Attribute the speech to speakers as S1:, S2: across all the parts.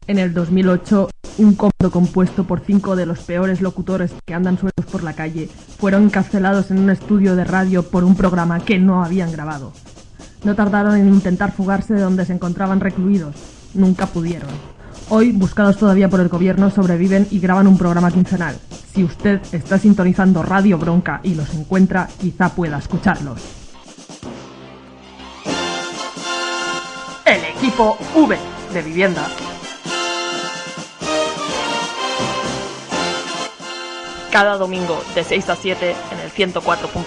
S1: En el 2008, un comando compuesto por 5 de los peores locutores que andan sueltos por la calle fueron encarcelados en un estudio de radio por un programa que no habían grabado. No tardaron en intentar fugarse de donde se encontraban recluidos. Nunca pudieron. Hoy, buscados todavía por el gobierno, sobreviven y graban un programa quincenal. Si usted está sintonizando Radio Bronca y los encuentra, quizá pueda escucharlos. El equipo V de Vivienda. Cada domingo de 6 a 7 en el 104.5.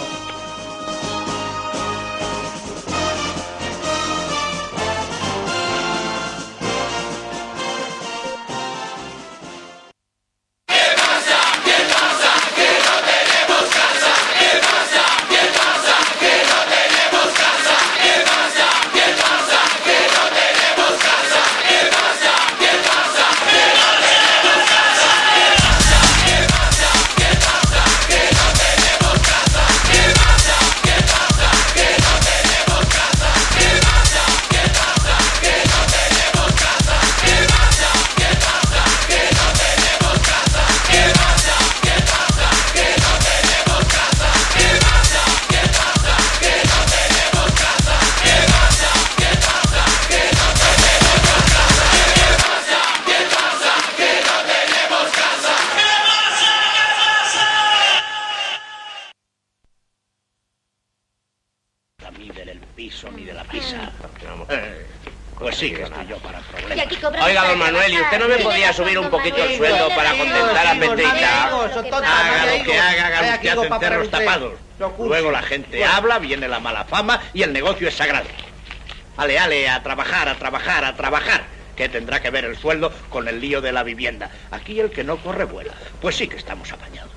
S2: Pues sí que estoy yo para problemas. Oiga, don Manuel, ¿y usted no me podía subir un poquito el sueldo para contentar a Petrita? Haga lo que haga usted hacen cerros tapados. Luego la gente habla, viene la mala fama y el negocio es sagrado. Ale, ale, a trabajar, a trabajar, a trabajar. ¿Qué tendrá que ver el sueldo con el lío de la vivienda? Aquí el que no corre vuela. Pues sí que estamos apañados.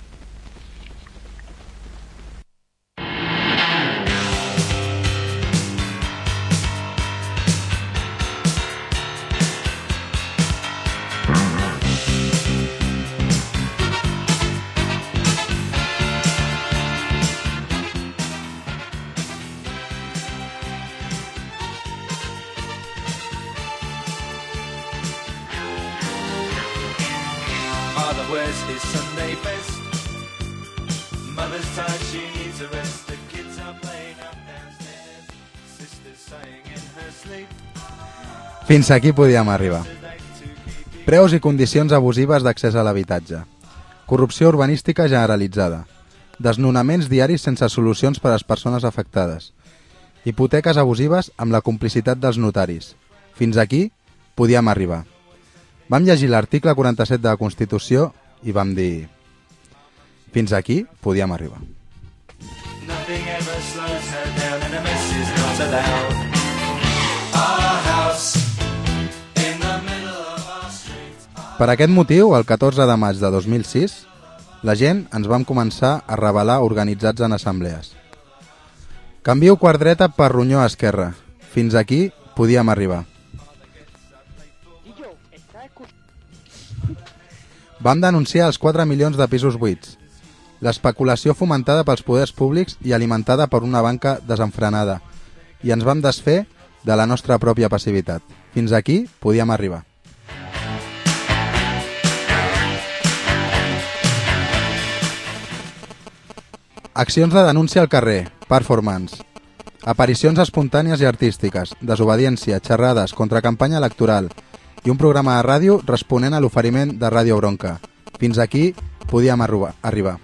S3: Fins aquí podíem arribar. Preus i condicions abusives d'accés a l'habitatge. Corrupció urbanística generalitzada. Desnonaments diaris sense solucions per a les persones afectades. Hipoteques abusives amb la complicitat dels notaris. Fins aquí podíem arribar. Vam llegir l'article 47 de la Constitució i vam dir... Fins aquí podíem arribar. Per aquest motiu, el 14 de maig de 2006, la gent ens vam començar a rebel·lar organitzats en assemblees. Canvio quart dreta per ronyó a esquerra. Fins aquí podíem arribar. Vam denunciar els 4 milions de pisos buits, l'especulació fomentada pels poders públics i alimentada per una banca desenfrenada, i ens vam desfer de la nostra pròpia passivitat. Fins aquí podíem arribar. Accions de denúncia al carrer, performance, aparicions espontànies i artístiques, desobediència, xerrades, contracampanya electoral i un programa de ràdio responent a l'oferiment de Ràdio Bronca. Fins aquí podíem arribar.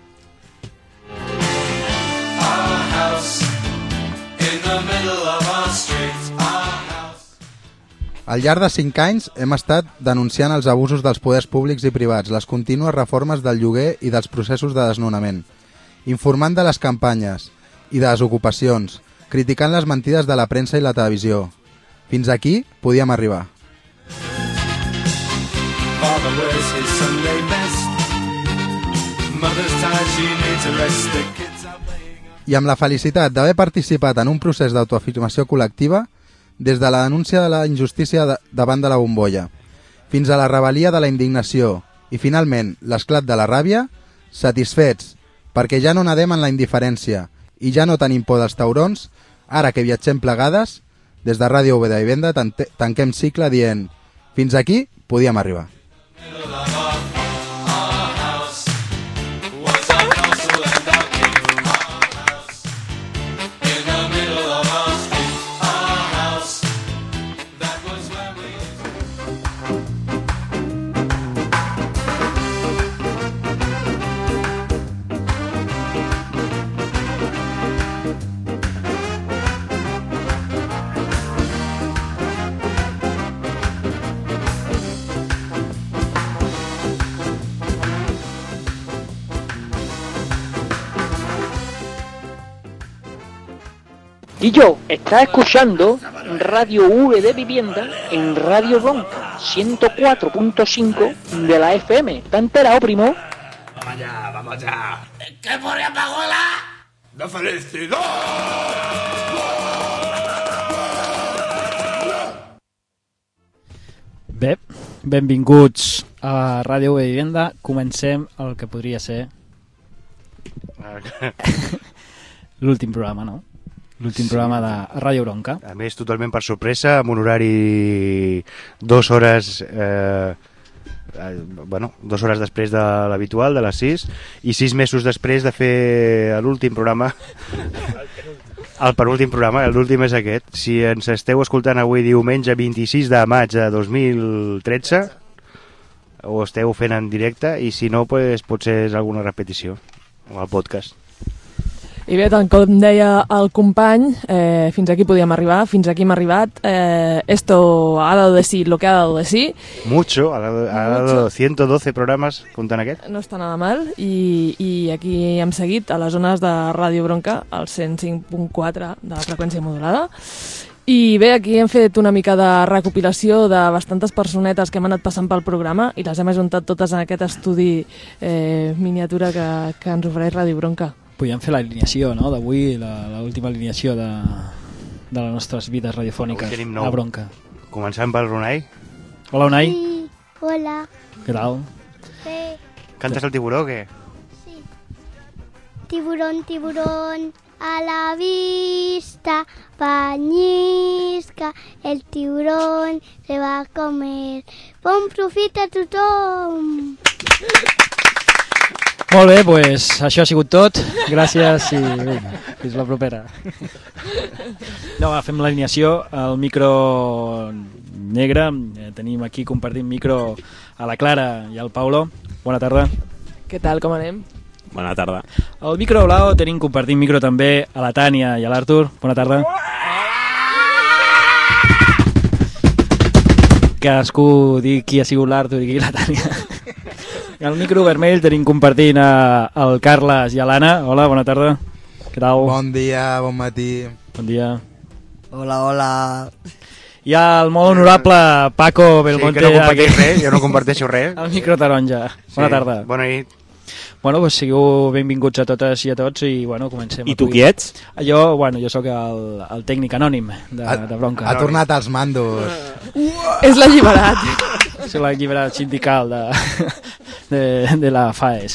S3: Al llarg de 5 anys hem estat denunciant els abusos dels poders públics i privats, les contínues reformes del lloguer i dels processos de desnonament, informant de les campanyes i de les ocupacions, criticant les mentides de la premsa i la televisió. Fins aquí podíem arribar. I amb la felicitat d'haver participat en un procés d'autoafirmació col·lectiva, des de la denúncia de la injustícia davant de la bombolla, fins a la rebel·lia de la indignació i, finalment, l'esclat de la ràbia, satisfets, perquè ja no nedem en la indiferència i ja no tenim por dels taurons, ara que viatgem plegades, des de Ràdio V de Vivenda tanquem cicle dient Fins aquí podíem arribar.
S4: Y yo, está escuchando Radio V de Vivienda en Radio Bronca 104.5 de la FM. ¿Te has enterado, primo?
S5: Vamos allá. ¿Qué podría pagola? ¡De felicidad!
S6: Bé, benvinguts a Ràdio V de Vivienda. Comencem el que podria ser l'últim programa, no? L'últim programa de Ràdio Bronca.
S7: A més, totalment per sorpresa, amb un horari 2 hores... 2 hores després de l'habitual, de les 6, i 6 mesos després de fer l'últim programa. El penúltim programa, l'últim és aquest. Si ens esteu escoltant avui diumenge 26 de maig de 2013, ho esteu fent en directe, i si no, pues, potser és alguna repetició, o al podcast.
S1: I bé, tant com deia el company, fins aquí podíem arribar, fins aquí hem arribat. Esto ha dado de sí lo que ha dado de sí.
S7: Mucho, ha dado 112 programas, comptant aquest.
S1: No està nada mal, i aquí hem seguit a les zones de Ràdio Bronca, al 105.4 de la freqüència modulada. I bé, aquí hem fet una mica de recopilació de bastantes personetes que hem anat passant pel programa i les hem ajuntat totes en aquest estudi miniatura que ens ofereix Ràdio Bronca.
S6: Podríem fer l'alineació, no?, d'avui, l'última alineació de les nostres vides radiofòniques a Bronca.
S7: Començant pel Unai.
S6: Hola, Unai.
S8: Sí, hola.
S6: Què tal?
S8: Sí.
S7: Cantes el tiburó o què?
S8: Sí. Tiburón, tiburón, a la vista, panyisca, el tiburón se va a comer. Bon profit a tothom!
S6: Molt bé, doncs això ha sigut tot. Gràcies i fins la propera. No, fem l'alineació. El micro negre. Tenim aquí compartint micro a la Clara i al Paulo. Bona tarda.
S1: Què tal, com anem?
S9: Bona tarda.
S6: El micro blau tenim compartint micro també a la Tània i a l'Artur. Bona tarda. Cadascú digui qui ha sigut l'Artur i qui la Tània. El micro vermell tenim compartint el Carles i l'Anna. Hola, bona tarda. Què tal?
S3: Bon dia, bon matí.
S6: Bon dia.
S10: Hola, hola.
S6: Hi ha el molt honorable Paco Belmonte.
S7: Sí, que no comparteix res, jo no comparteixo res.
S6: El micro taronja. Bona tarda.
S7: Bona nit.
S6: Bueno, doncs sigueu benvinguts a totes i a tots i bueno, comencem.
S9: I tu qui ets?
S6: Jo sóc el tècnic anònim de Bronca.
S3: Ha tornat als mandos.
S1: És l'alliberat.
S6: Soc l'alliberat sindical de la FAES.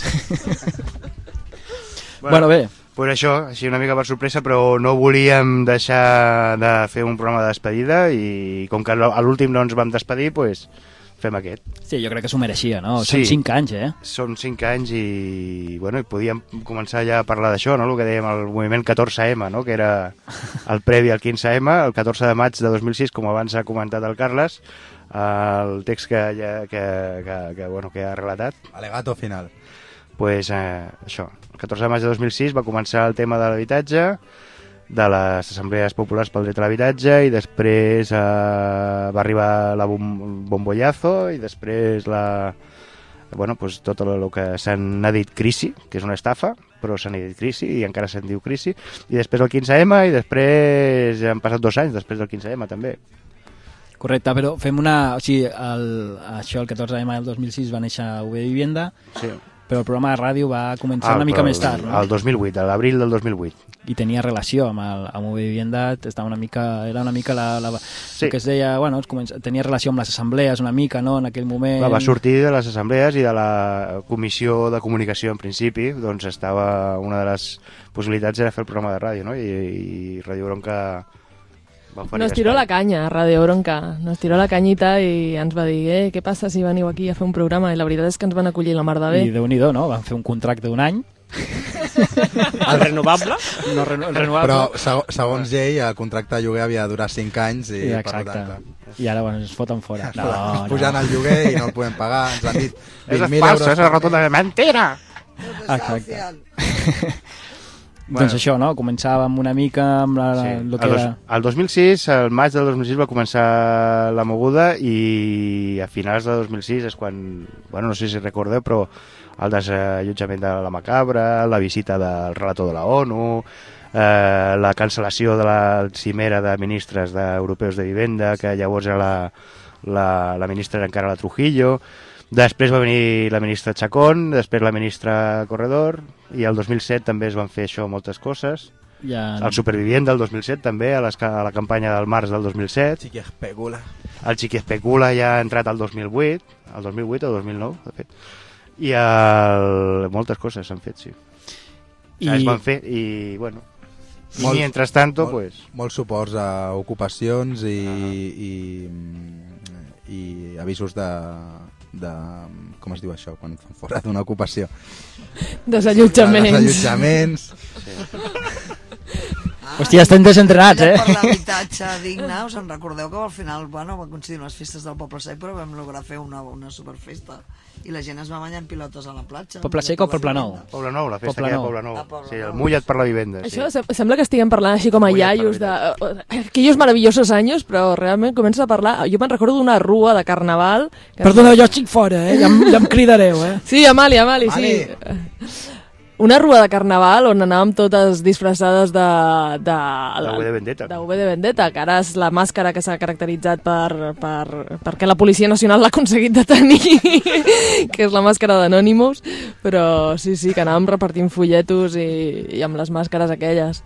S6: Bueno, bé.
S7: Pues això, així una mica per sorpresa, però no volíem deixar de fer un programa de despedida i com que a l'últim no ens vam despedir, pues fem aquest.
S6: Sí, jo crec que s'ho mereixia, no?
S7: Sí.
S6: Són 5 anys,
S7: Són 5 anys i, bueno, podíem començar ja a parlar d'això, no? El que dèiem, el moviment 14M, no? Que era el previ al 15M, el 14 de maig de 2006, com abans ha comentat el Carles, el text que ha relatat.
S3: Alegato final.
S7: Pues això, el 14 de maig de 2006 va començar el tema de l'habitatge, de les assemblees populars pel dret a l'habitatge, i després va arribar la bombollazo i després pues, tot el que s'ha dit crisi, que és una estafa, però s'ha dit crisi i encara se'n diu crisi, i després el 15M i després ja han passat 2 anys després del 15M també.
S6: Correcte, però fem una... O sigui, això el 14M del 2006 va néixer a UB Vivienda, sí. Però el programa de ràdio va començar una mica més tard, no?
S7: El 2008, a l'abril del 2008.
S6: I tenia relació amb UB Vivienda, era una mica
S7: sí.
S6: El que es deia, bueno, tenia relació amb les assemblees una mica, no?, en aquell moment.
S7: Va sortir de les assemblees i de la comissió de comunicació en principi, doncs estava, una de les possibilitats era fer el programa de ràdio, no? I Ràdio Bronca
S1: Nos tiró la canya a Radio Bronca, nos tiró la canyita i ens va dir què passa si veniu aquí a fer un programa? I la veritat és que ens van acollir la mar de bé.
S6: I Déu-n'hi-do, no? Van fer un contracte d'un any.
S2: El renovable?
S6: No, el renovable.
S3: Però, segons llei, el contracte de lloguer havia de durar 5 anys i
S6: exacte. I ara, bueno, ens foten fora.
S3: Pujant el lloguer i no el podem pagar. Ens han dit 20.000
S7: euros. És rotunda de mentira!
S6: Exacte. Doncs això, no? Començàvem una mica amb el que era...
S7: El 2006, el maig del 2006 va començar la moguda i a finals de 2006 és quan, bueno, no sé si recordeu, però el desallotjament de la Macabra, la visita del relator de la ONU, la cancel·lació de la cimera de ministres europeus de vivenda, que llavors era la ministra era encara la Trujillo, després va venir la ministra Chacón, després la ministra Corredor, i el 2007 també es van fer això moltes coses. El Supervivient del 2007 també, a la campanya del març del 2007.
S3: Chiqui Especula.
S7: El Chiqui Especula ja ha entrat al 2008, el 2008 o 2009, de fet. I moltes coses s'han fet, sí. Es van fer i, bueno... I mientras tanto, pues...
S3: Molts suports a ocupacions i avisos de... com es diu això, quan fan fora d'una ocupació?
S1: Desallotjaments.
S7: Sí.
S6: Hòstia, estem desentrenats,
S9: Per l'habitatge digne, us en recordeu que al final, bueno, van coincidir les festes del Poble Sec, però vam lograr fer una superfesta i la gent es va banyar en pilotes a la platja.
S6: Poble Sec o Poble Nou?
S7: Poble Nou, la festa que hi ha a Poble Nou. Sí, el mullat per la vivenda.
S1: Això sembla que estiguem parlant així com a iaios d'aquells maravillosos anys, però realment comença a parlar... Jo me'n recordo d'una rua de carnaval...
S10: Perdona, jo estic fora, ja em cridareu,
S1: Sí, Amali, sí. Una rua de carnaval on anàvem totes disfressades de
S7: V de Vendetta.
S1: De V de Vendetta, que ara és la màscara que s'ha caracteritzat perquè la Policia Nacional l'ha aconseguit de tenir, que és la màscara d'Anonymous, però sí, que anàvem repartint folletos i amb les màscares aquelles.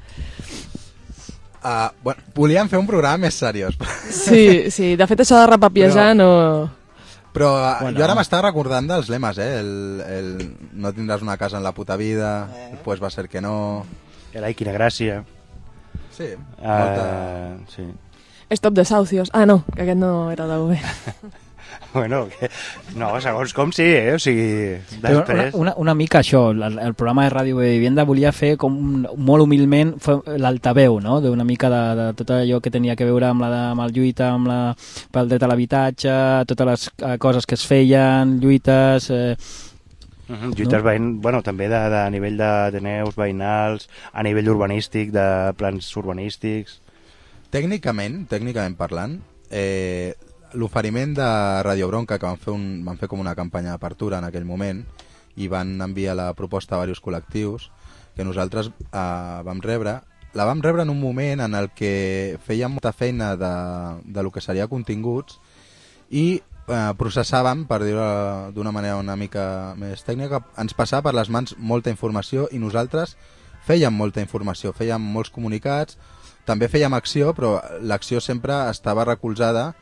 S3: Bueno, volíem fer un programa més seriós.
S1: Sí, de fet això de repapiejar no...
S3: Però jo ara m'estava recordant dels lemes, el no tindràs una casa en la puta vida, pues va ser que no...
S7: Ai, quina gràcia.
S3: Sí.
S7: Sí.
S1: Stop desahucios. No, que aquest no era d'UV.
S7: Bueno, no, segons com sí, o sigui, després...
S6: Una mica això, el programa de Ràdio Vivienda volia fer com molt humilment l'altaveu, no?, d'una mica de tot allò que tenia que veure amb la lluita pel dret a l'habitatge, totes les coses que es feien, lluites...
S7: Lluites bueno, també a nivell d'ateneus veïnals, a nivell urbanístic, de plans urbanístics...
S3: Tècnicament parlant, l'oferiment de Radio Bronca, que van fer com una campanya d'apertura en aquell moment i van enviar la proposta a diversos col·lectius que nosaltres vam rebre. La vam rebre en un moment en el que fèiem molta feina de lo que seria continguts i processàvem, per dir-ho d'una manera una mica més tècnica, ens passava per les mans molta informació i nosaltres fèiem molta informació, fèiem molts comunicats, també fèiem acció, però l'acció sempre estava recolzada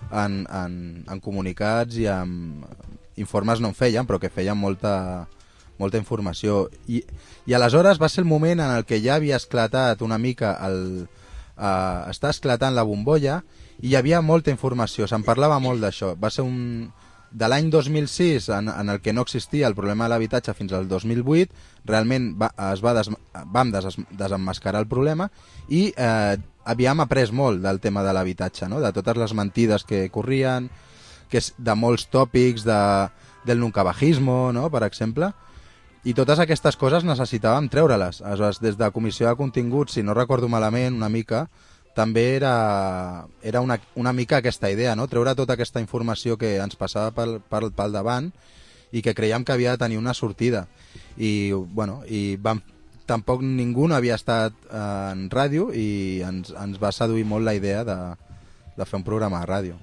S3: en comunicats i en informes no en feien, però que feien molta informació i aleshores va ser el moment en el que ja havia esclatat una mica està esclatant la bombolla i hi havia molta informació, se'n parlava molt d'això. Va ser de l'any 2006 en el que no existia el problema de l'habitatge fins al 2008, realment vam desemmascarar el problema i havíem après molt del tema de l'habitatge, no? De totes les mentides que corrien, de molts tòpics, del nuncabajismo, no? Per exemple, i totes aquestes coses necessitàvem treure-les. Aleshores, des de Comissió de Continguts, si no recordo malament, una mica, també era una mica aquesta idea, no? Treure tota aquesta informació que ens passava pel davant i que creiem que havia de tenir una sortida. I, bueno, tampoc ningú no havia estat en ràdio i ens va seduir molt la idea de fer un programa de ràdio.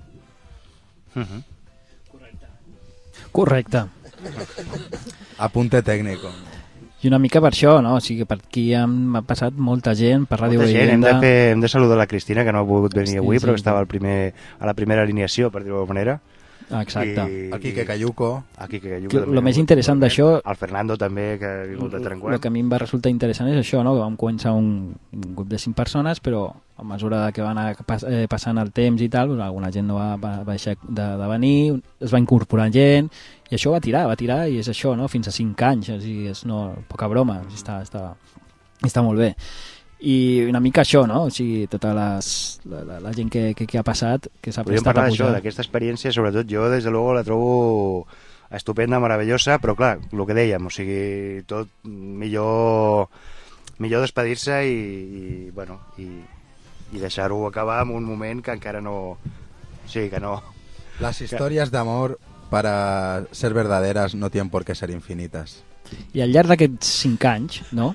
S6: Correcte.
S3: Apunte tècnico.
S6: I una mica per això, no? O sigui, per aquí ha passat molta gent per Ràdio Vivienda.
S7: Hem de saludar la Cristina, que no ha pogut venir avui, però que estava a la primera alineació, per dir-ho d'alguna manera.
S6: Exacte.
S3: El Quique Cayuco.
S6: El més interessant d'això...
S7: El Fernando també, que ha vingut de tant en quant.
S6: El que a mi em va resultar interessant és això, no? Que vam començar un grup de 5 persones, però a mesura que va anar passant el temps i tal, alguna gent no va deixar de venir, es va incorporar gent, i això va tirar, i és això, no? Fins a 5 anys, o sigui, és poca broma, està molt bé. I una mica això, no? O sigui, tota la gent que ha passat, que s'ha prestat a pujar.
S7: Podríem parlar d'això, d'aquesta experiència, sobretot jo, des de luego, la trobo estupenda, meravellosa, però clar, el que dèiem, o sigui, tot millor despedir-se i deixar-ho acabar en un moment que encara no... O sigui, que no...
S3: Las historias de amor para ser verdaderas no tienen por qué ser infinitas.
S6: I al llarg d'aquests 5 anys, no?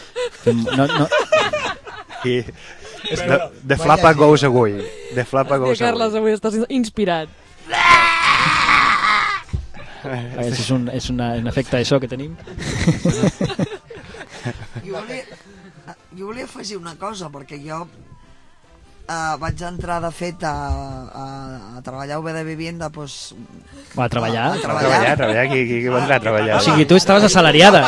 S7: I the flapa goes away. The flapa goes away.
S1: Carles, avui estàs inspirat.
S6: És un efecte d'això que tenim.
S9: Jo volia afegir una cosa, perquè jo vaig entrar de fet a treballar a UB de Vivienda, doncs...
S6: Va, a treballar?
S7: Qui va entrar a treballar?
S6: O sigui, tu estaves assalariada.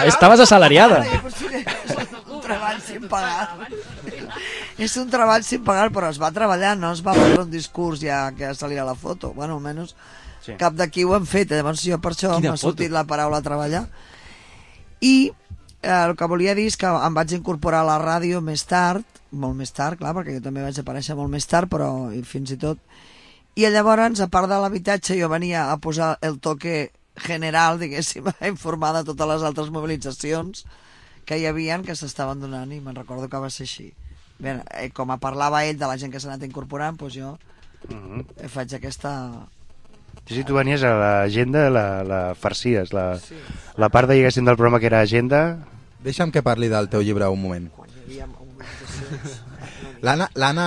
S9: Un treball sin pagar. És un treball sin pagar, però es va treballar, no es va fer un discurs ja que salia la foto. Bueno, almenys sí. Cap d'aquí ho hem fet, llavors jo per això m'ha sortit la paraula treballar. I el que volia dir és que em vaig incorporar a la ràdio més tard, molt més tard, clar, perquè jo també vaig aparèixer molt més tard, però fins i tot. I llavors, a part de l'habitatge, jo venia a posar el toque general, diguéssim, a informar de totes les altres mobilitzacions que hi havia, que s'estaven donant, i me'n recordo que va ser així. Bé, com parlava ell de la gent que s'ha anat incorporant, doncs jo faig aquesta...
S7: Sí, tu venies a l'agenda, la farcies, la part, diguéssim, del programa que era agenda...
S3: Deixa'm que parli del teu llibre un moment. L'Anna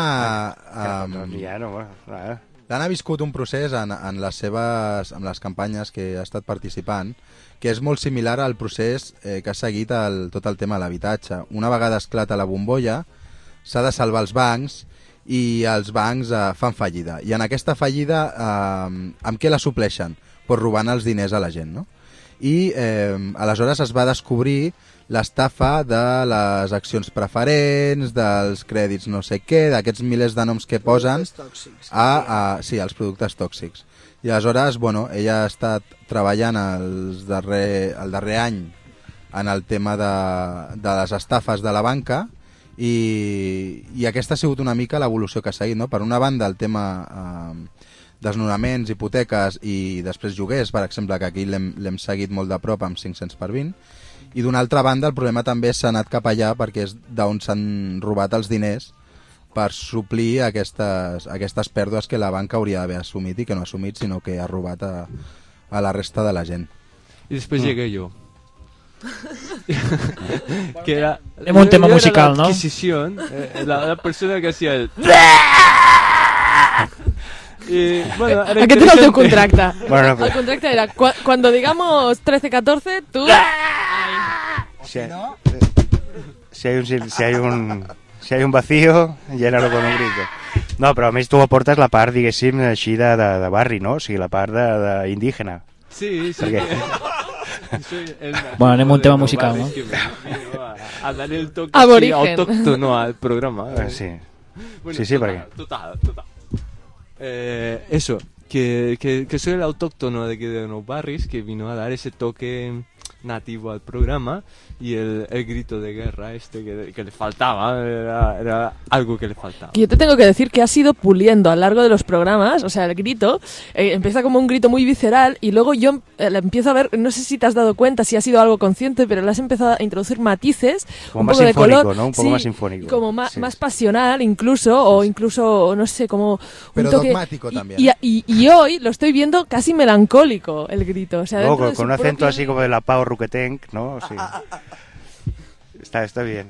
S3: ha viscut un procés en les campanyes que ha estat participant, que és molt similar al procés que ha seguit tot el tema de l'habitatge. Una vegada esclata la bombolla, s'ha de salvar els bancs i els bancs fan fallida. I en aquesta fallida, amb què la supleixen? Pues robant els diners a la gent, no? I aleshores es va descobrir l'estafa de les accions preferents, dels crèdits no sé què, d'aquests milers de noms que posen sí, els productes tòxics. I aleshores, bueno, ella ha estat treballant el darrer any en el tema de les estafes de la banca i aquesta ha sigut una mica l'evolució que ha seguit, no? Per una banda, el tema desnonaments, hipoteques i després lloguers, per exemple, que aquí l'hem seguit molt de prop amb 500 per 20, i d'una altra banda el problema també s'ha anat cap allà perquè és d'on s'han robat els diners per suplir aquestes pèrdues que la banca hauria d'haver assumit i que no ha assumit, sinó que ha robat a la resta de la gent.
S11: Y después llegué yo. Que era
S6: un tema musical,
S11: la
S6: ¿no?
S11: Adquisición, la persona que hacía el... Bueno,
S1: aquest era el teu contracte.
S7: Bueno,
S1: el contracte era cuando digamos 13-14 tú...
S7: Si hay un vacío, llénalo con un grito. No, però a més tu aportes la part, diguéssim, així de barri, no? O sigui, la part indígena.
S11: Sí.
S6: Bueno, anem un tema musical, ¿no?
S11: A dar el toque autóctono al programa.
S7: Sí,
S11: Bueno,
S7: sí, perquè...
S11: Total. Eso, que soy el autóctono de los barrios que vino a dar ese toque nativo al programa y el grito de guerra que le faltaba, era algo que le faltaba.
S1: Y yo te tengo que decir que has ido puliendo a lo largo de los programas, o sea, el grito empieza como un grito muy visceral y luego yo empiezo a ver, no sé si te has dado cuenta, si ha sido algo consciente, pero le has empezado a introducir matices,
S7: como
S1: un
S7: más
S1: poco
S7: sinfónico,
S1: de color,
S7: ¿no? Un poco más sinfónico.
S1: Como más pasional incluso, o incluso, no sé, como
S3: pero
S1: un toque...
S3: dogmático también.
S1: Y hoy lo estoy viendo casi melancólico, el grito. O sea,
S7: luego, con un acento así como de la Pau Ruquetenc, ¿no? Sí. Está bien.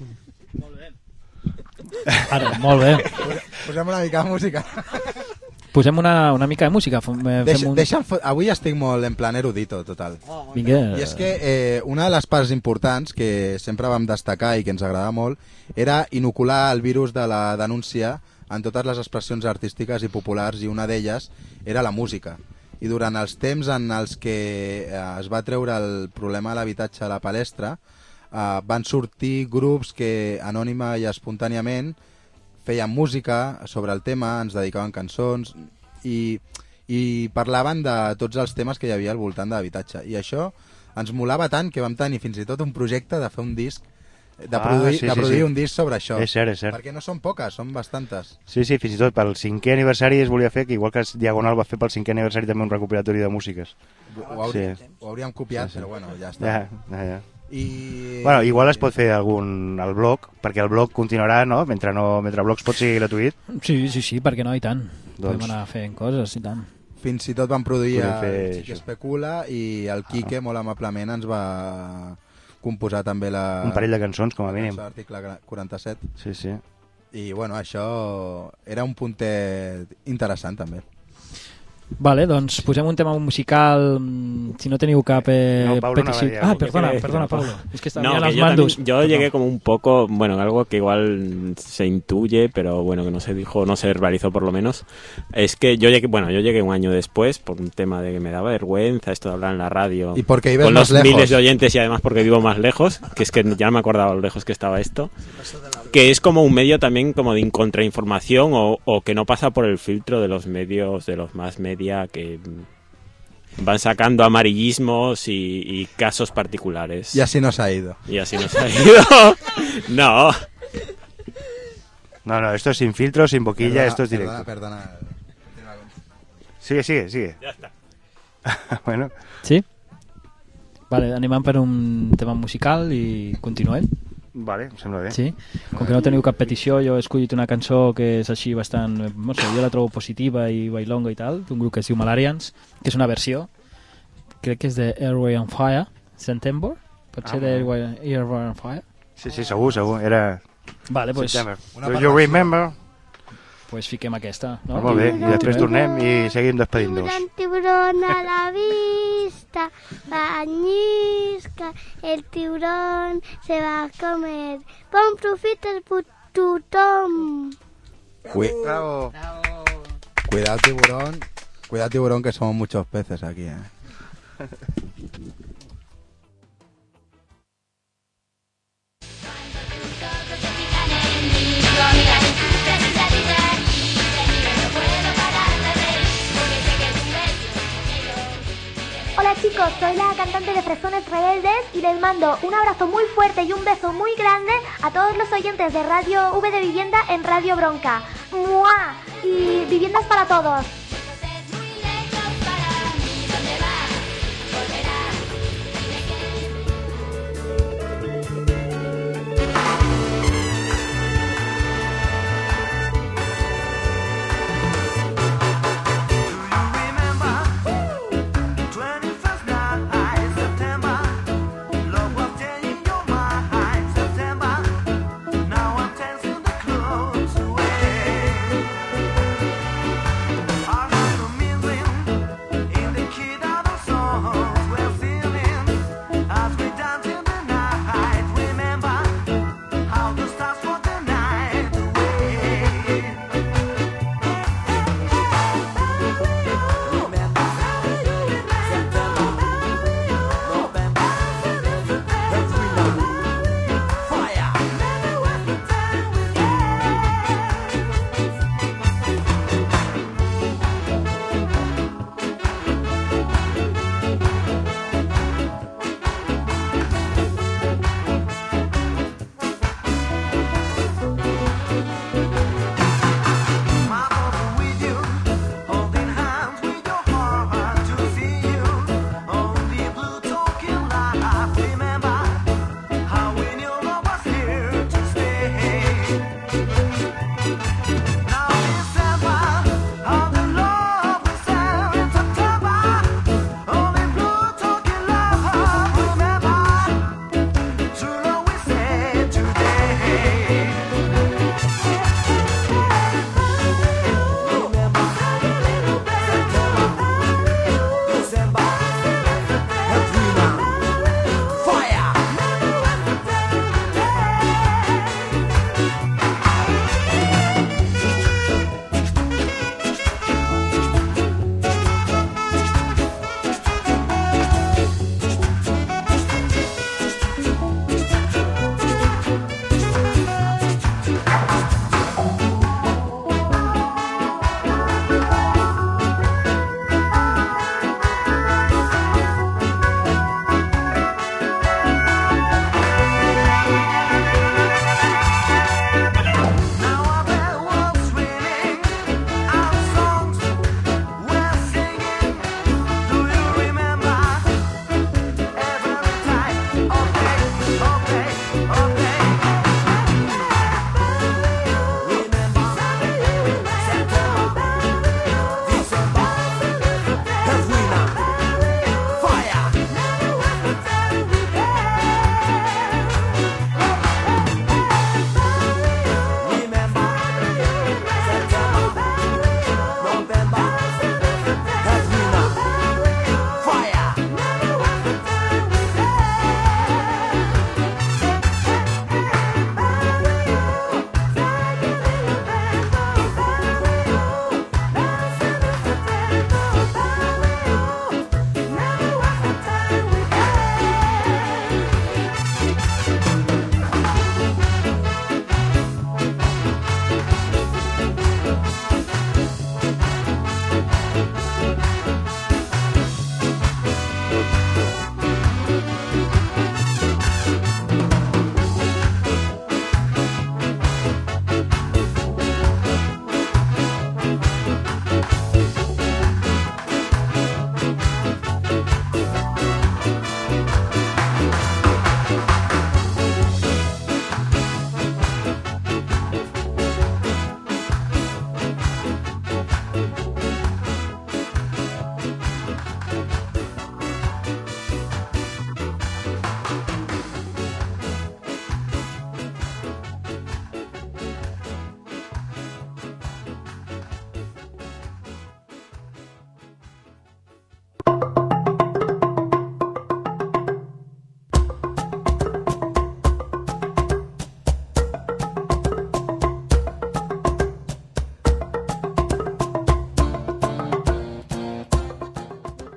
S6: Ara, molt bé.
S3: Posem una mica de música.
S6: Posem una mica de música.
S3: Avui estic molt en plan erudito, total.
S6: Vinga.
S3: I és que una de les parts importants que sempre vam destacar i que ens agradava molt era inocular el virus de la denúncia en totes les expressions artístiques i populars, i una d'elles era la música. i durant els temps en els que es va treure el problema de l'habitatge a la palestra, van sortir grups que anònima i espontàniament feien música sobre el tema, ens dedicaven cançons i parlaven de tots els temes que hi havia al voltant de l'habitatge. I això ens molava tant que vam tenir fins i tot un projecte de fer un disc, de produir un disc sobre això.
S7: És cert.
S3: Perquè no són poques, són bastantes.
S7: Sí, fins i tot pel 5è aniversari es volia fer, que igual que Diagonal va fer pel 5è aniversari també un recopilatori de músiques.
S3: Ho hauríem copiat, però bueno, ja està.
S7: Ja. Bueno, igual es pot fer al blog, perquè el blog continuarà, no? Mentre el blog pot ser gratuït.
S6: Sí, perquè no, i tant. Podem anar fent coses, i tant.
S3: Fins i tot vam produir el Xic Especula i el Quique molt amablement ens va composar també
S7: un parell de cançons, com a mínim.
S3: L'article 47.
S7: Sí.
S3: I bueno, això era un puntet interessant també.
S6: Vale, doncs posem un tema musical, si no teniu cap petición. Perdona, Pablo. Es que estaba las mandos.
S12: Yo llegué como un poco, bueno, algo que igual se intuye, pero bueno, que no se dijo, no se verbalizó por lo menos. Es que yo llegué un año después por un tema de que me daba vergüenza esto de hablar en la radio.
S3: Y porque ibas
S12: con
S3: más
S12: los
S3: lejos.
S12: Miles de oyentes y además porque vivo más lejos, que es que ya no me acordaba lo lejos que estaba esto. Que es como un medio también como de contrainformación o que no pasa por el filtro de los medios, de los más media que van sacando amarillismos y casos particulares.
S3: Y así nos ha ido.
S12: No,
S7: esto es sin filtro, sin boquilla, esto es directo.
S3: Perdona.
S7: Sigue.
S12: Ya está.
S7: Bueno.
S6: Sí? Vale, anem per un tema musical i continuem.
S7: Vale, em sembla bé.
S6: Sí? Com que no teniu cap petició, jo he escollit una cançó que és així bastant... No sé, jo la trobo positiva i bailonga i tal, d'un grup que es diu Malarians, que és una versió, crec que és de Airway on Fire, September? Pot ser de Airway on Fire?
S7: Sí, segur, era...
S6: Vale, pues...
S7: Do you remember?
S6: Pues fiquem aquesta, no?
S7: Molt bé, i després tornem i seguim despedint-nos.
S8: Tiburón a la vista, bañisca, el tiburón se va a comer. Bon profit el tothom.
S3: Bravo. Cuidado tiburón, que somos muchos peces aquí,
S13: Hola chicos, soy la cantante de Fresones Rebeldes y les mando un abrazo muy fuerte y un beso muy grande a todos los oyentes de Radio V de Vivienda en Radio Bronca. ¡Mua! Y viviendas para todos.
S14: I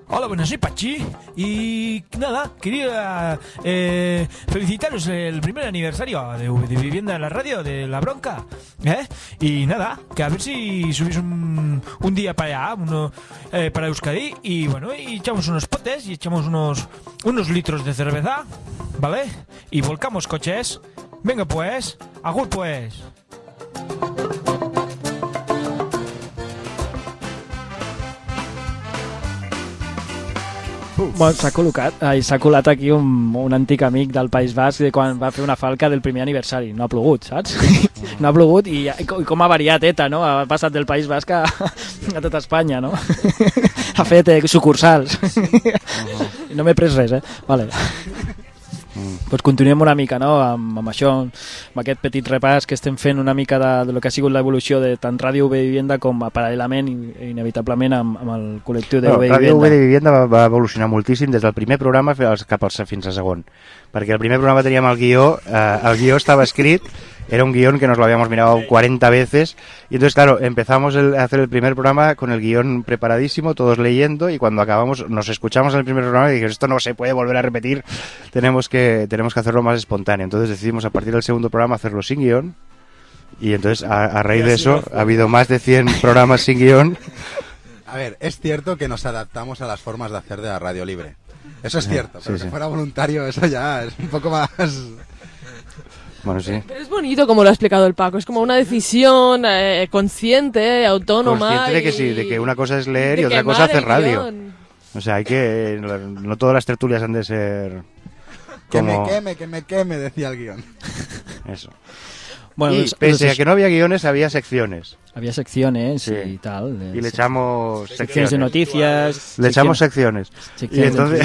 S10: Hola, buenas, soy Pachi y nada, quería felicitaros el primer aniversario de Vivienda en la Radio, de La Bronca, y nada, que a ver si subís un día para allá, para Euskadi, y bueno, y echamos unos potes y echamos unos litros de cerveza, ¿vale? Y volcamos coches. Venga pues, agur pues.
S6: Bueno, s'ha colat aquí un antic amic del País Basc de quan va fer una falca del primer aniversari. No ha plogut, saps? No ha plogut i com ha variat ETA, no? Ha passat del País Basc a tot Espanya, no? Ha fet sucursals. No m'he pres res, Vale. Doncs continuem una mica, no?, amb això, amb aquest petit repàs que estem fent una mica de lo que ha sigut l'evolució de tant Ràdio UB Vivienda com paral·lelament i inevitablement amb el col·lectiu de UB Vivienda.
S7: Ràdio UB Vivienda va evolucionar moltíssim des del primer programa fins al segon, perquè el primer programa teníem el guió estava escrit, era un guión que nos lo habíamos mirado 40 veces y entonces claro, empezamos a hacer el primer programa con el guión preparadísimo, todos leyendo, y cuando acabamos nos escuchamos en el primer programa y dijimos, esto no se puede volver a repetir, tenemos que hacerlo más espontáneo. Entonces decidimos a partir del segundo programa hacerlo sin guión y entonces a raíz de eso ha habido más de 100 programas sin guión.
S3: A ver, es cierto que nos adaptamos a las formas de hacer de la radio libre, eso es cierto, pero si fuera voluntario eso ya es un poco más...
S7: Bueno, sí.
S1: Pero es bonito como lo ha explicado el Paco, es como una decisión consciente, autónoma.
S7: Consciente de que sí, de que una cosa es leer y otra cosa hacer radio. O sea, no todas las tertulias han de ser como...
S3: Que me queme, decía el guión.
S7: Eso. Bueno, y pese a que no había guiones, había secciones.
S6: Había secciones y tal.
S7: Y le echamos
S6: secciones de noticias.
S7: Le echamos secciones.
S6: Y entonces...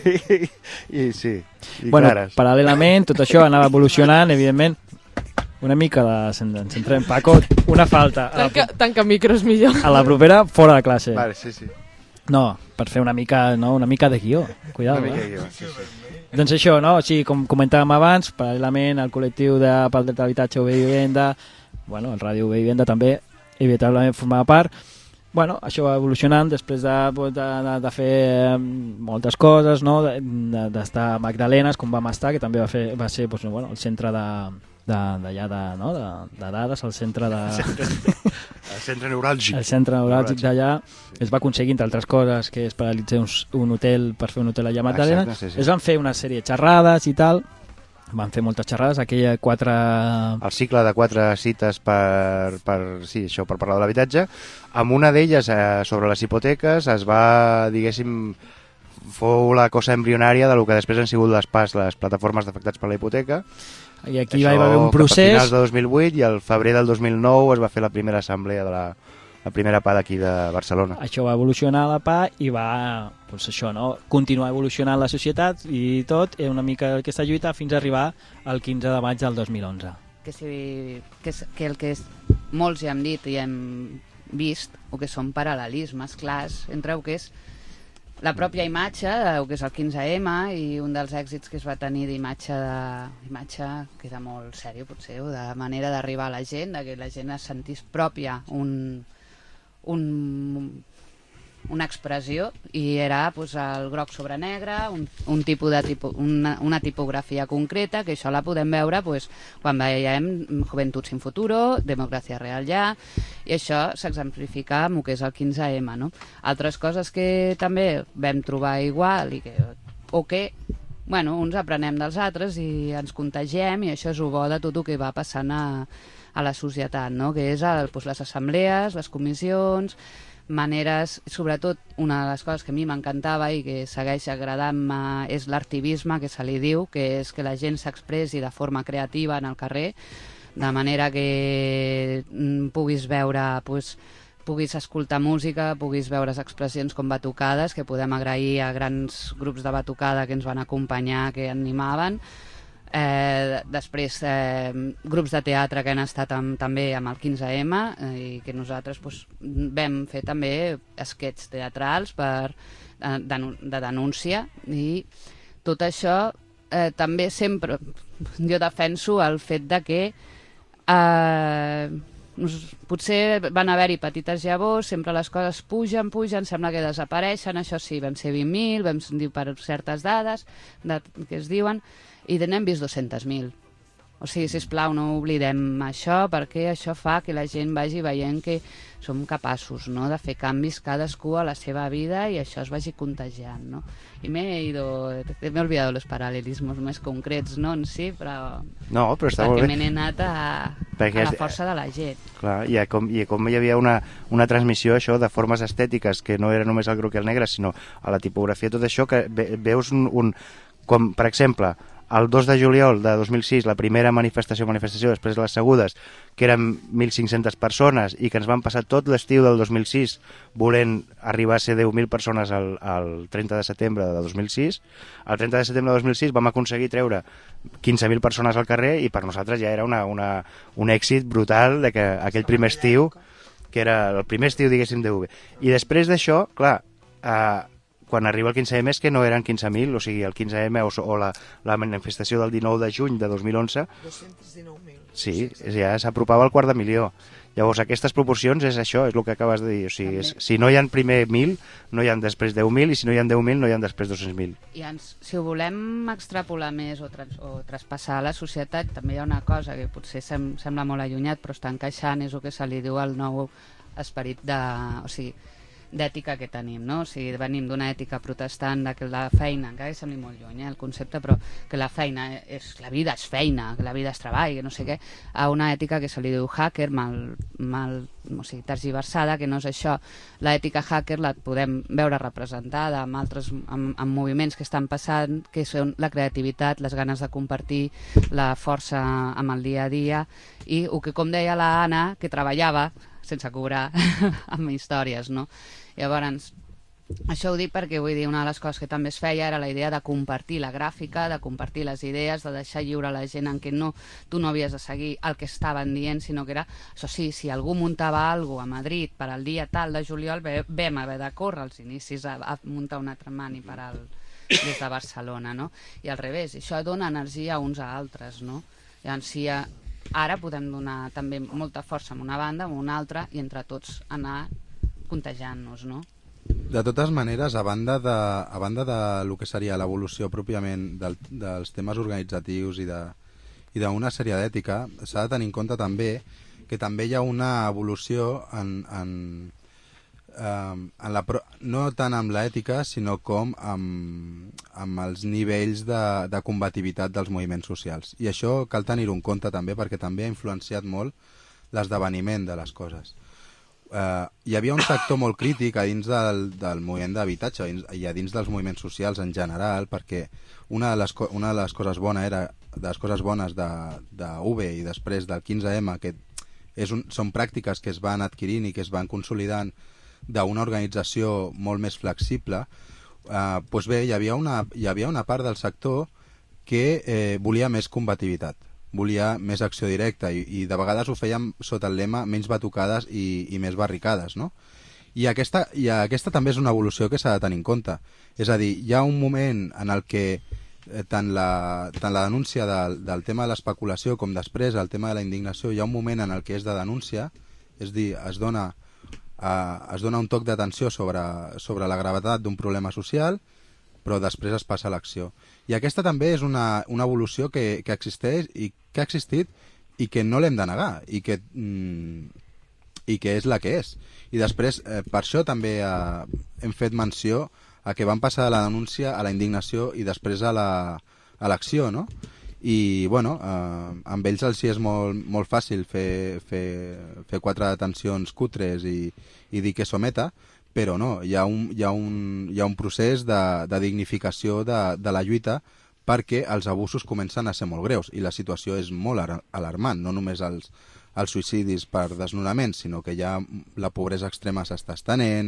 S7: y sí. I
S6: bueno,
S7: clares.
S6: Paral·lelament, tot això anava evolucionant, evidentment. Una mica ens centrem. Paco, una falta.
S1: Tanca micros millor.
S6: A la propera, fora de classe.
S7: Vale, sí.
S6: No, per fer una mica de guió. Cuidado,
S7: una mica de guió, sí.
S6: Doncs això, no? Així com comentàvem abans, paral·lelament al col·lectiu pel dret a l'habitatge UB Vivienda, bueno, el Ràdio UB Vivienda també, evitablement formava part. Bueno, això va evolucionant després de fer moltes coses, no? D'estar a Magdalenes, com vam estar, que també va ser doncs, bueno, el centre d'allà de dades, el centre de...
S7: El centre neuràlgic.
S6: El centre neuràlgic d'allà. Es va aconseguir, entre altres coses, que es paralitzés un hotel per fer un hotel allà a Magdalena. Sí. Es van fer una sèrie de xerrades i tal. Van fer moltes xerrades, aquella 4...
S7: El cicle de 4 cites per parlar de l'habitatge. Amb una d'elles, sobre les hipoteques, es va, diguéssim, fou la cosa embrionària del que després han sigut les plataformes d'afectats per la hipoteca.
S6: I aquí va haver un procés...
S7: A finals de 2008 i al febrer del 2009 es va fer la primera assemblea de la primera PA d'aquí de Barcelona.
S6: Això va evolucionar la PA i va, doncs això, no? Continuar evolucionant la societat i tot, una mica aquesta lluita fins a arribar al 15 de maig del 2011.
S14: Que el que molts ja hem dit i hem vist, o que són paral·lelismes clars entre el que és la pròpia imatge, el que és el 15M, i un dels èxits que es va tenir d'imatge que era molt sèrio potser, o de manera d'arribar a la gent, que la gent es sentís pròpia una expressió, i era pues, el groc sobre negre, una tipografia concreta, que això la podem veure pues, quan veiem Juventud sin Futuro, Democràcia Real Ja, i això s'exemplifica amb el que és el 15M, no? Altres coses que també vam trobar igual bueno, uns aprenem dels altres i ens contagiem, i això és el bo de tot el que va passant a la societat, no? Que és les assemblees, les comissions, maneres, sobretot una de les coses que a mi m'encantava i que segueix agradant-me és l'artivisme, que se li diu, que és que la gent s'expressi de forma creativa en el carrer, de manera que puguis veure, puguis escoltar música, puguis veure les expressions com batucades, que podem agrair a grans grups de batucada que ens van acompanyar, que animaven. Després grups de teatre que han estat també amb el 15M i que nosaltres vam fer també esquets teatrals de denúncia, i tot això també sempre jo defenso el fet de que Potser van haver-hi petites llavors, sempre les coses pugen, sembla que desapareixen, això sí, vam ser 20.000, vam dir per certes dades que es diuen, i n'hem vist 200.000. O sigui, sisplau, no oblidem això, perquè això fa que la gent vagi veient que som capaços, no?, de fer canvis cadascú a la seva vida i això es vagi contagiant, no? I m'he olvidado los paral·lelismos més concrets, no, en si, però...
S7: No, però està molt bé.
S14: Perquè me n'he anat a la força de la gent.
S7: Clar, i com hi havia una transmissió, això, de formes estètiques, que no era només el groc i el negre, sinó a la tipografia, tot això, que veus com, per exemple, el 2 de juliol de 2006, la primera manifestació, després de les segudes, que eren 1.500 persones i que ens van passar tot l'estiu del 2006 volent arribar a ser 10.000 persones el 30 de setembre de 2006. El 30 de setembre de 2006 vam aconseguir treure 15.000 persones al carrer i per nosaltres ja era un èxit brutal de que aquell primer estiu, que era el primer estiu, diguéssim, d'UV. I després d'això, clar, quan arriba el 15M és que no eren 15.000, o sigui, el 15M o la manifestació del 19 de juny de 2011...
S9: 219.000.
S7: Sí, ja s'apropava al 250.000. Llavors, aquestes proporcions és això, és el que acabes de dir. O sigui, si no hi ha primer 1.000, no hi ha després 10.000, i si no hi ha 10.000, no hi ha després 200.000.
S14: I si ho volem extrapolar més o traspassar a la societat, també hi ha una cosa que potser sembla molt allunyat, però està encaixant, és el que se li diu el nou esperit d'ètica que tenim, no? O sigui, venim d'una ètica protestant de que la feina, encara que sembli molt lluny el concepte, però que la feina la vida és feina, que la vida és treball, que no sé què, a una ètica que se li diu hacker, tergiversada, que no és això. L'ètica hacker la podem veure representada amb moviments que estan passant, que són la creativitat, les ganes de compartir, la força amb el dia a dia, i el que, com deia la Anna, que treballava sense cobrar amb històries, no? Llavors, això ho dic perquè vull dir, una de les coses que també es feia era la idea de compartir la gràfica, de compartir les idees, de deixar lliure la gent en què tu no havies de seguir el que estaven dient, sinó que era, això sí, si algú muntava alguna cosa a Madrid per al dia tal de juliol, vam haver de córrer als inicis a muntar un altre mani des de Barcelona, no? I al revés, això dona energia uns a altres, no? Llavors, si ara podem donar també molta força a una banda, a una altra, i entre tots anar contagiant-nos, no?
S3: De totes maneres, a banda de lo que seria l'evolució pròpiament dels temes organitzatius i d'una sèrie d'ètica, s'ha de tenir en compte també que també hi ha una evolució no tant amb l'ètica, sinó com amb els nivells de combativitat dels moviments socials. I això cal tenir-ho en compte també, perquè també ha influenciat molt l'esdeveniment de les coses. Hi havia un sector molt crític a dins del moviment d'habitatge i a dins dels moviments socials en general, perquè una de les coses bones d'UV i després del 15M, que són pràctiques que es van adquirint i que es van consolidant d'una organització molt més flexible, doncs bé, hi havia una part del sector que volia més combativitat, volia més acció directa i de vegades ho fèiem sota el lema menys batucades i més barricades, no? I aquesta també és una evolució que s'ha de tenir en compte. És a dir, hi ha un moment en el que tant la denúncia del tema de l'especulació com després el tema de la indignació, hi ha un moment en el que és de denúncia, és a dir, es dona un toc d'atenció sobre la gravetat d'un problema social, però després es passa a l'acció. I aquesta també és una evolució que existeix i que ha existit i que no l'hem de negar i que és la que és. I després, per això també hem fet menció a que van passar de la denúncia a la indignació i després a l'acció, no? I, bueno, amb ells els és molt fàcil fer quatre detencions cutres i dir que someta, però no, hi ha un procés de dignificació de la lluita perquè els abusos comencen a ser molt greus i la situació és molt alarmant, no només els suïcidis per desnonament, sinó que ja la pobresa extrema s'està estenent,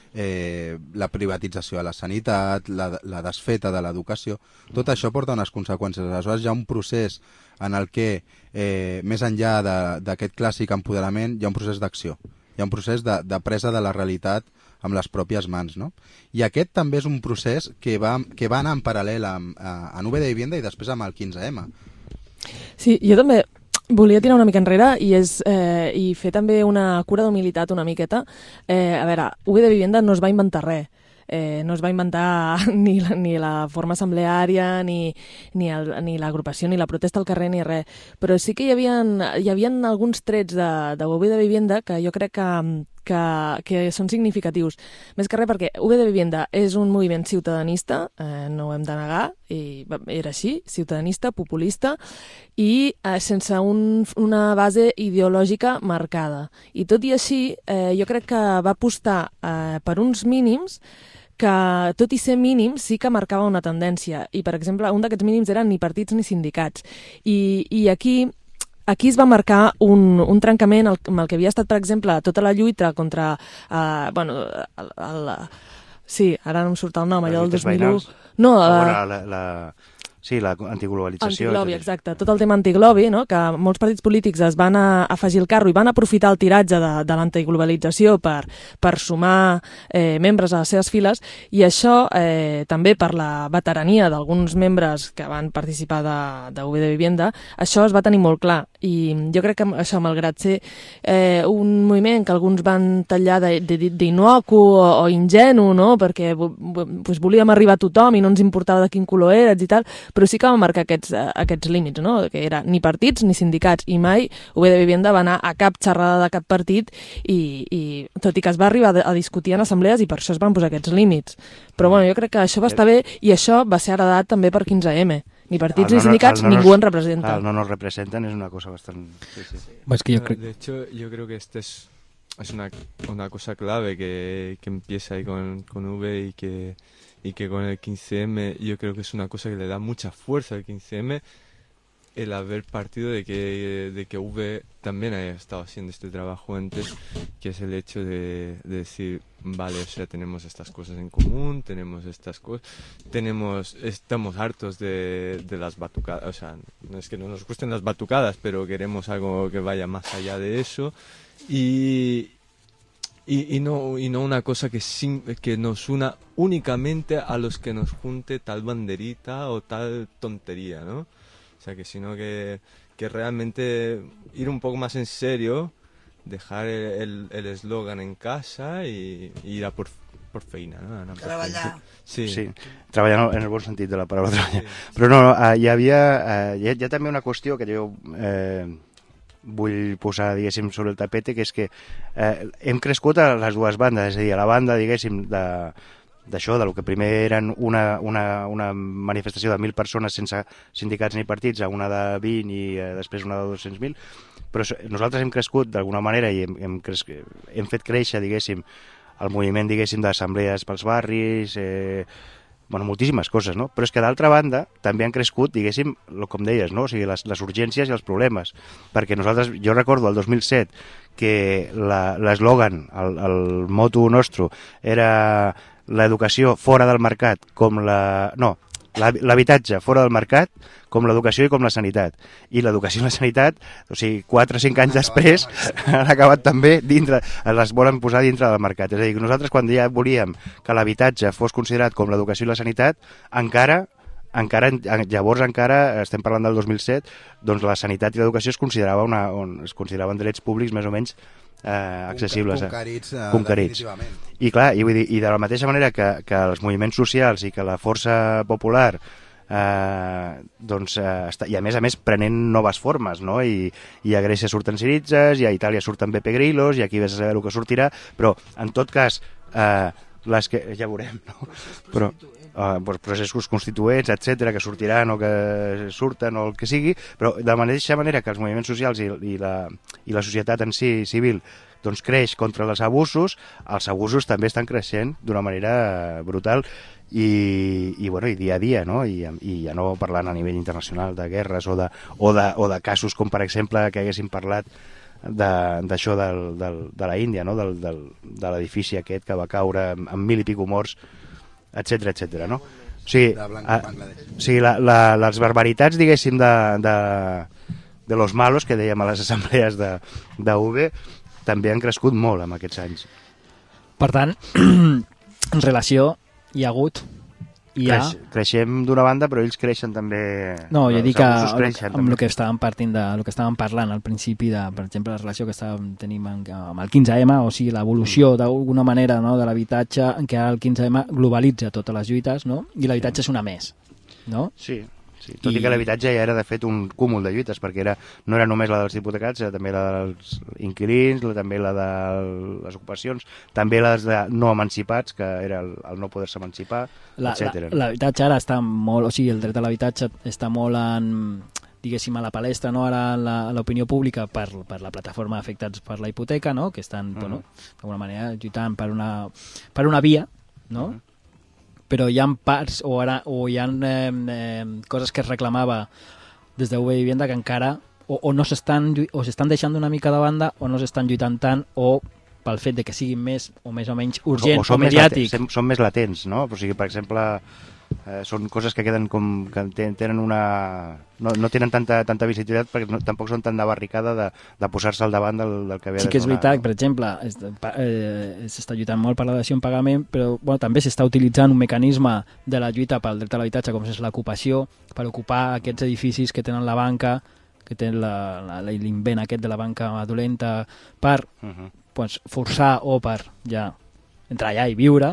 S3: la privatització de la sanitat, la desfeta de l'educació, tot això porta unes conseqüències. Aleshores hi ha un procés en el que, més enllà d'aquest clàssic empoderament, hi ha un procés d'acció, hi ha un procés de presa de la realitat amb les pròpies mans, no? I aquest també és un procés que va anar en paral·lel en UV de Vivienda i després amb el 15M.
S1: Sí, jo també volia tirar una mica enrere i fer també una cura d'humilitat una miqueta. A veure, UB de Vivienda no es va inventar res. No es va inventar ni la forma assembleària, ni l'agrupació, ni la protesta al carrer, ni res. Però sí que hi havia alguns trets de UB de Vivienda que jo crec que són significatius. Més que res perquè UB de Vivienda és un moviment ciutadanista, no ho hem de negar, i era així, ciutadanista, populista, i sense una base ideològica marcada. I tot i així, jo crec que va apostar per uns mínims que, tot i ser mínims, sí que marcava una tendència. I, per exemple, un d'aquests mínims eren ni partits ni sindicats. I aquí es va marcar un trencament amb el que havia estat, per exemple, tota la lluita contra... sí, ara no em surt el nom, allò del 2001... No,
S7: sí, la antiglobalització.
S1: Antiglobi, exacte. Tot el tema antiglobi, no? Que molts partits polítics es van afegir el carro i van aprofitar el tiratge de l'antiglobalització per sumar membres a les seves files, i això també per la veterania d'alguns membres que van participar de UB de Vivienda, això es va tenir molt clar. I jo crec que això, malgrat ser un moviment que alguns van tallar d'inocu o ingenu, no? Perquè volíem arribar a tothom i no ens importava de quin color eres i tal, però sí que va marcar aquests límits, no? Que era ni partits ni sindicats, i mai UB de Vivienda va anar a cap xerrada de cap partit, i tot i que es va arribar a discutir en assemblees, i per això es van posar aquests límits. Però bueno, jo crec que això va estar bé, i això va ser heredat també per 15M. Ni partits ni sindicats, ningú en representa.
S7: No nos representan es una cosa bastante... Sí.
S11: Es que de hecho, yo creo que este es una cosa clave que empieza ahí con V y que con el 15M yo creo que es una cosa que le da mucha fuerza al 15M, el haber partido de que V también haya estado haciendo este trabajo antes, que es el hecho de decir, vale, o sea, tenemos estas cosas en común, tenemos estas cosas, estamos hartos de las batucadas, o sea, no es que no nos gusten las batucadas, pero queremos algo que vaya más allá de eso, y no una cosa que nos una únicamente a los que nos junte tal banderita o tal tontería, ¿no? O sea, que sino que realmente ir un poco más en serio, dejar el eslogan en casa y ir a por feina, ¿no?
S9: Treballar.
S7: Sí, treballar en el bon sentit de la paraula treballar. Sí. Però no, hi ha també una qüestió que jo vull posar, diguéssim, sobre el tapete, que és que hem crescut a les dues bandes, és a dir, a la banda, diguéssim, d'això, del que primer eren una manifestació de 1.000 persones sense sindicats ni partits, a una de 20 i després una de 200.000, però nosaltres hem crescut d'alguna manera i hem fet créixer, diguéssim, el moviment, diguéssim, d'assemblees pels barris, moltíssimes coses, no? Però és que d'altra banda també han crescut, diguéssim, com deies, no? O sigui, les urgències i els problemes, perquè nosaltres, jo recordo el 2007 que l'eslògan, el moto nostre era l'educació fora del mercat com l'habitatge fora del mercat com l'educació i com la sanitat. I l'educació i la sanitat, o sigui, 4 o 5 anys després han acabat també dintre, les volen posar dintre del mercat. És a dir, que nosaltres quan ja volíem que l'habitatge fos considerat com l'educació i la sanitat, llavors encara, estem parlant del 2007, doncs la sanitat i l'educació es consideraven drets públics més o menys accessibles, conquerits. I clar, i de la mateixa manera que els moviments socials i que la força popular i a més prenent noves formes, no? I a Grècia surten Siritzes, i a Itàlia surten Beppe Grillos, i aquí vés a saber el que sortirà, però en tot cas les que ja veurem, no? Però processos constituents, etc, que sortiran o que surten o el que sigui, però de la mateixa manera que els moviments socials i la societat en si civil doncs creix contra els abusos també estan creixent d'una manera brutal i dia a dia, no? I ja no parlant a nivell internacional de guerres o de casos com per exemple que haguéssim parlat d'això de la Índia, no? De l'edifici aquest que va caure amb 1.000 i pico morts, etc, no? O sigui, les barbaritats, diguéssim, de los malos, que dèiem a les assemblees d'UV, també han crescut molt en aquests anys.
S6: Per tant, en relació hi ha hagut
S7: creixem d'una banda, però ells creixen també...
S6: No, jo dic que amb el que estàvem parlant al principi, per exemple, la relació que tenim amb el 15M, o sigui, l'evolució d'alguna manera de l'habitatge, en què el 15M globalitza totes les lluites, no? I l'habitatge és una més, no?
S7: Sí. Tot i que l'habitatge ja era, de fet, un cúmul de lluites, perquè no era només la dels hipotecats, era també la dels inquilins, també la de les ocupacions, també les de no emancipats, que era el no poder-se emancipar, etc.
S6: L'habitatge ara està molt... O sigui, el dret a l'habitatge està molt diguéssim, a la palestra, no? Ara a l'opinió pública per la plataforma Afectats per la Hipoteca, no? Que estan, d'alguna manera, lluitant per una via, no? Però hi ha parts o hi ha coses que es reclamava des de UB Vivienda que encara o s'estan deixant d'una mica de banda o no s'estan lluitant tant, o pel fet de que siguin més o menys urgent o mediàtic.
S7: Són més latents, no? O sigui, per exemple, són coses que queden com que tenen una... No tenen tanta visibilitat perquè tampoc són tan de barricada de posar-se al davant del que havia de sonar.
S6: Sí que és veritat, per exemple, s'està lluitant molt per la dació en pagament, però també s'està utilitzant un mecanisme de la lluita pel dret a l'habitatge, com és l'ocupació, per ocupar aquests edificis que tenen la banca, que tenen l'invent aquest de la banca dolenta, per forçar o per ja entrar allà i viure.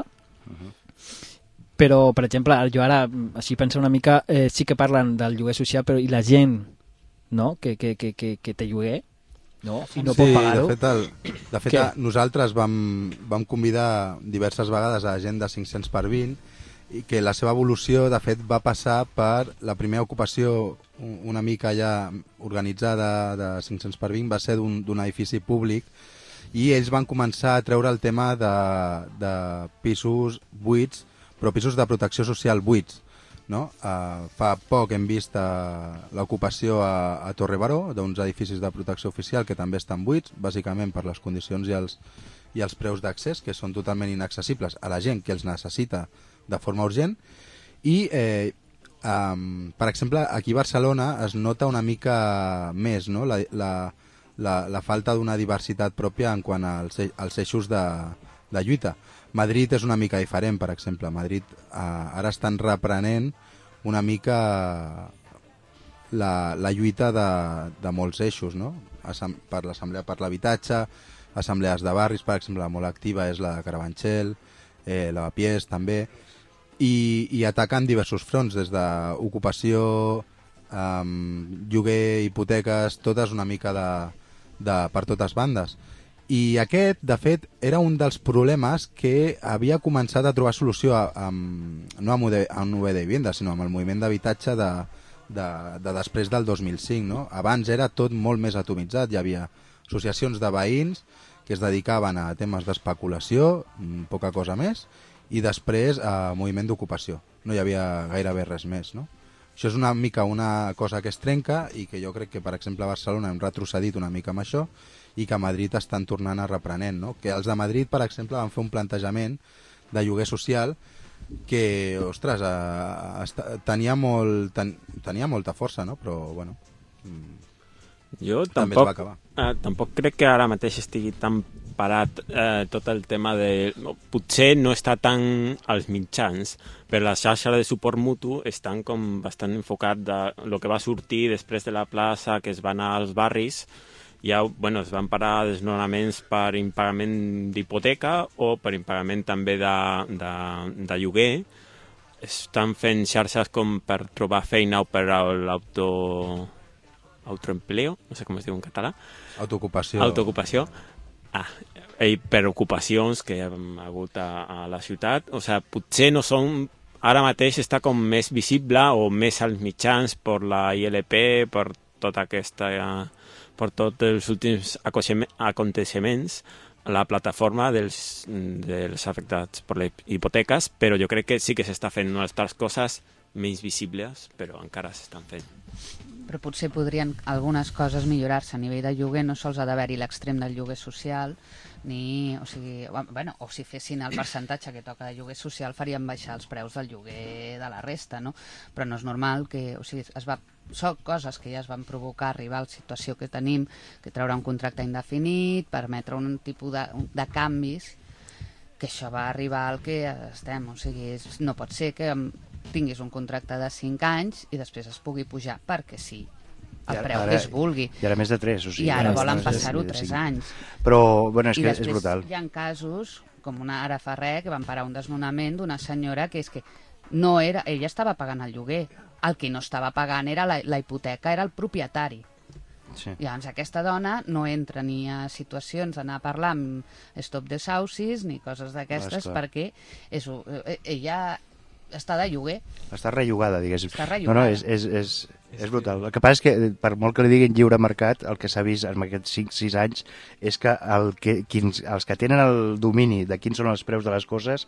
S6: Però, per exemple, jo ara, així penso una mica, sí que parlen del lloguer social, però i la gent, no?, que té lloguer, no?, i no pot pagar-ho.
S3: De fet, nosaltres vam convidar diverses vegades a gent de 500 per 20 i que la seva evolució, de fet, va passar per la primera ocupació una mica ja organitzada de 500 per 20, va ser d'un edifici públic, i ells van començar a treure el tema de pisos buits, però pisos de protecció social buits, no? Fa poc hem vist l'ocupació a Torre Baró d'uns edificis de protecció oficial que també estan buits, bàsicament per les condicions i els preus d'accés, que són totalment inaccessibles a la gent que els necessita de forma urgent. I, per exemple, aquí a Barcelona es nota una mica més, no?, la falta d'una diversitat pròpia en quant als eixos de lluita. Madrid és una mica diferent, per exemple. Madrid ara estan reprenent una mica la lluita de molts eixos, no? Per l'Assemblea per l'Habitatge, assemblees de barris, per exemple, la molt activa és la de Carabanchel, la de Pies també, i ataquen diversos fronts, des d'ocupació, lloguer, hipoteques, totes una mica per totes bandes. I aquest, de fet, era un dels problemes que havia començat a trobar solució no amb UB de Vivienda, sinó amb el moviment d'habitatge de després del 2005. No? Abans era tot molt més atomitzat, hi havia associacions de veïns que es dedicaven a temes d'especulació, poca cosa més, i després a moviment d'ocupació. No hi havia gairebé res més, no? Això és una mica una cosa que es trenca i que jo crec que, per exemple, a Barcelona hem retrocedit una mica amb això, i que a Madrid estan tornant a reprenent, no? Que els de Madrid, per exemple, van fer un plantejament de lloguer social que, ostres, tenia molta força, no? Però, bueno,
S12: jo
S3: també es va acabar.
S12: Tampoc crec que ara mateix estigui tan parat tot el tema de... Potser no està tan als mitjans, però la xarxa de suport mutu estan com bastant enfocat de lo que va sortir després de la plaça, que es va anar als barris. Ja, bueno, es van parar desnonaments per impagament d'hipoteca o per impagament també de lloguer. Estan fent xarxes com per trobar feina o per autoempleo, no sé com es diu en català. Autoocupació. I per ocupacions que hi ha hagut a la ciutat. O sigui, potser no són... Ara mateix està com més visible o més als mitjans per la ILP, per tota aquesta... per tots els últims aconteixements, la plataforma dels afectats per les hipoteques, però jo crec que sí que s'està fent unes altres coses menys visibles, però encara s'estan fent.
S14: Però potser podrien algunes coses millorar-se a nivell de lloguer, no sols ha d'haver-hi l'extrem del lloguer social, o si fessin el percentatge que toca de lloguer social farien baixar els preus del lloguer de la resta, no? Però no és normal que... Són coses que ja es van provocar arribar a la situació que tenim, que treure un contracte indefinit, permetre un tipus de canvis, que això va arribar al que estem. O sigui, no pot ser que tinguis un contracte de 5 anys i després es pugui pujar perquè sí, el preu que es vulgui.
S7: I ara més de 3, o sigui...
S14: I ara volen passar-ho 3 anys.
S7: Però, bueno, és
S14: que
S7: és brutal.
S14: I hi ha casos, com ara fa res, que van parar un desnonament d'una senyora que és que no era... Ella estava pagant el lloguer. El que no estava pagant era la hipoteca, era el propietari.
S7: Sí.
S14: Llavors aquesta dona no entra ni a situacions d'anar a parlar amb stop desahucis ni coses d'aquestes perquè ella està de lloguer.
S7: Està rellogada, diguéssim.
S14: Està rellogada.
S7: No, és brutal. El que passa és que, per molt que li diguin lliure mercat, el que s'ha vist en aquests 5-6 anys és que els que tenen el domini de quins són els preus de les coses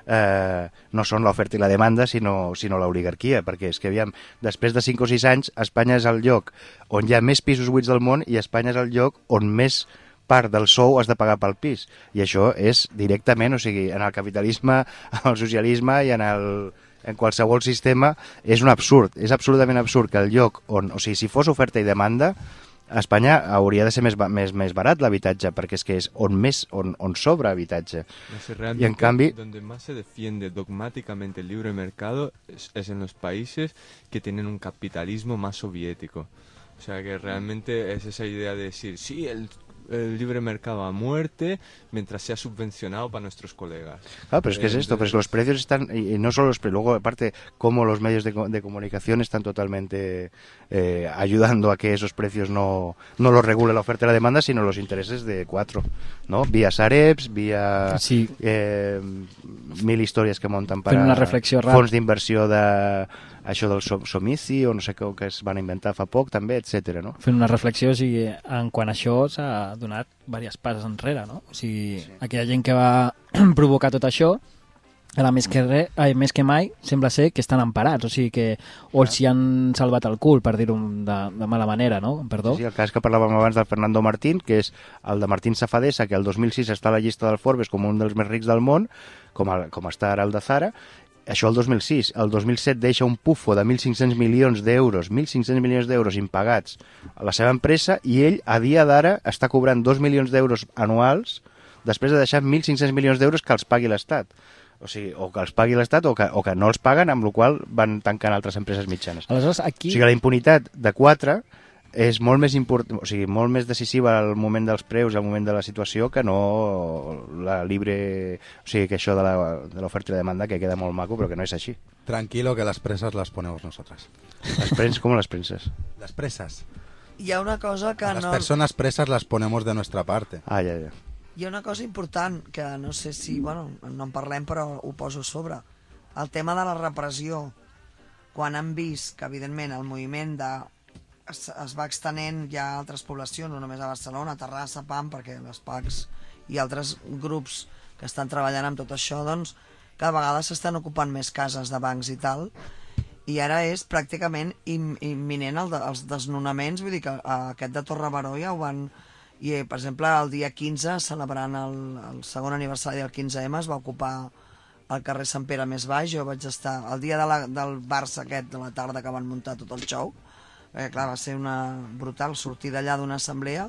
S7: no són l'oferta i la demanda, sinó l'oligarquia, perquè és que, aviam, després de 5 o 6 anys, Espanya és el lloc on hi ha més pisos buits del món i Espanya és el lloc on més part del sou has de pagar pel pis. I això és directament, o sigui, en el capitalisme, en el socialisme i en qualsevol sistema és un absurd. És absolutament absurd que el lloc on... O sigui, si fos oferta i demanda, a Espanya hauria de ser més barat l'habitatge, perquè és que és on sobra habitatge.
S11: Y en cambio, donde más se defiende dogmáticamente el libre mercado es en los países que tienen un capitalismo más soviético. O sea, que realmente es esa idea de decir, sí, el libre mercado a muerte mientras sea subvencionado para nuestros colegas.
S7: Claro, pero es que es esto, pues los precios están, y no solo los precios, luego aparte cómo los medios de comunicación están totalmente ayudando a que esos precios no los regule la oferta y la demanda, sino los intereses de 4, ¿no? Vía Sareps, vía
S6: sí.
S7: Mil historias que montan para fons d'inversió això del somici o no sé què que es van inventar fa poc també, etc. No?
S6: Fent una reflexió, o sigui, en quant a això s'ha donat diverses passes enrere, no? O sigui, aquella gent que va provocar tot això, ara més que mai sembla ser que estan emparats, o sigui que o els hi han salvat el cul, per dir-ho de mala manera, no? Perdó.
S7: Sí, el cas que parlàvem abans del Fernando Martín, que és el de Martín Safadesa, que el 2006 està a la llista del Forbes com un dels més rics del món, com està ara el de Zara. Això el 2006. El 2007 deixa un pufo de 1.500 milions d'euros, 1.500 milions d'euros impagats a la seva empresa i ell, a dia d'ara, està cobrant 2 milions d'euros anuals després de deixar 1.500 milions d'euros que els pagui l'Estat. O sigui, o que els pagui l'Estat o que no els paguen, amb la qual van tancant altres empreses mitjanes.
S6: Aleshores, aquí...
S7: O sigui, la impunitat de 4 és molt més important, o sigui, molt més decisiva al moment dels preus, al moment de la situació, que no la libre... O sigui, que això de l'oferta i la demanda, que queda molt maco, però que no és així.
S3: Tranquilo, que las presas las ponemos nosotras.
S7: ¿Cómo las prensas?
S3: Las presas.
S9: Hi ha una cosa que
S3: Las personas presas las ponemos de nuestra parte.
S7: Ah, ja.
S9: Hi ha una cosa important, que no sé si... Bueno, no en parlem, però ho poso a sobre. El tema de la repressió. Quan han vist que, evidentment, el moviment es va extenent ja a altres poblacions, no només a Barcelona, a Terrassa, PAM, perquè les PACs i altres grups que estan treballant amb tot això, doncs cada vegada s'estan ocupant més cases de bancs i tal, i ara és pràcticament imminent els desnonaments, vull dir que aquest de Torre Baró ja ho van... I, per exemple, el dia 15, celebrant el segon aniversari del 15M, es va ocupar al carrer Sant Pere més baix, jo vaig estar el dia del Barça aquest de la tarda que van muntar tot el show, clar, va ser una brutal sortir d'allà d'una assemblea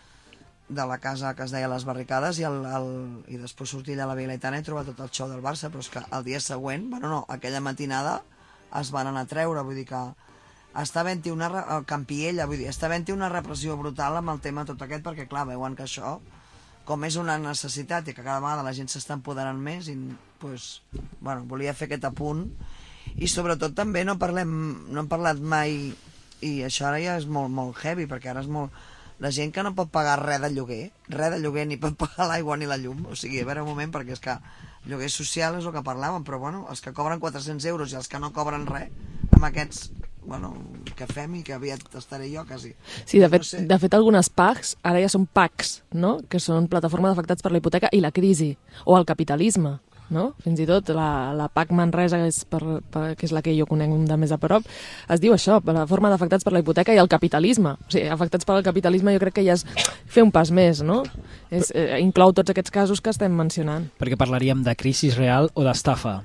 S9: de la casa que es deia Les Barricades i després sortir allà a la Via Laietana i trobar tot el show del Barça, però és que el dia següent, aquella matinada es van anar a treure, vull dir que està havent-hi el Campiella, vull dir, està havent-hi una repressió brutal amb el tema tot aquest, perquè clar, veuen que això, com és una necessitat i que cada vegada la gent s'està empoderant més, i doncs, bueno, volia fer aquest apunt, i sobretot també no hem parlat mai. I això ara ja és molt, molt heavy, perquè ara és molt... La gent que no pot pagar res de lloguer, ni pot pagar l'aigua ni la llum, o sigui, a veure un moment, perquè és que lloguer social és el que parlàvem, però bueno, els que cobren 400 euros i els que no cobren res, amb aquests, bueno, que fem i que aviat estaré jo, quasi.
S1: Sí, de fet algunes PACs ara ja són PACs, no?, que són plataforma d'afectats per la hipoteca i la crisi, o el capitalisme, no? Fins i tot la PAC Manresa, que és la que jo conec de més a prop, es diu això, la forma d'afectats per la hipoteca i el capitalisme. O sigui, afectats pel capitalisme jo crec que ja és fer un pas més, no? Inclou tots aquests casos que estem mencionant.
S6: Perquè parlaríem de crisi real o d'estafa.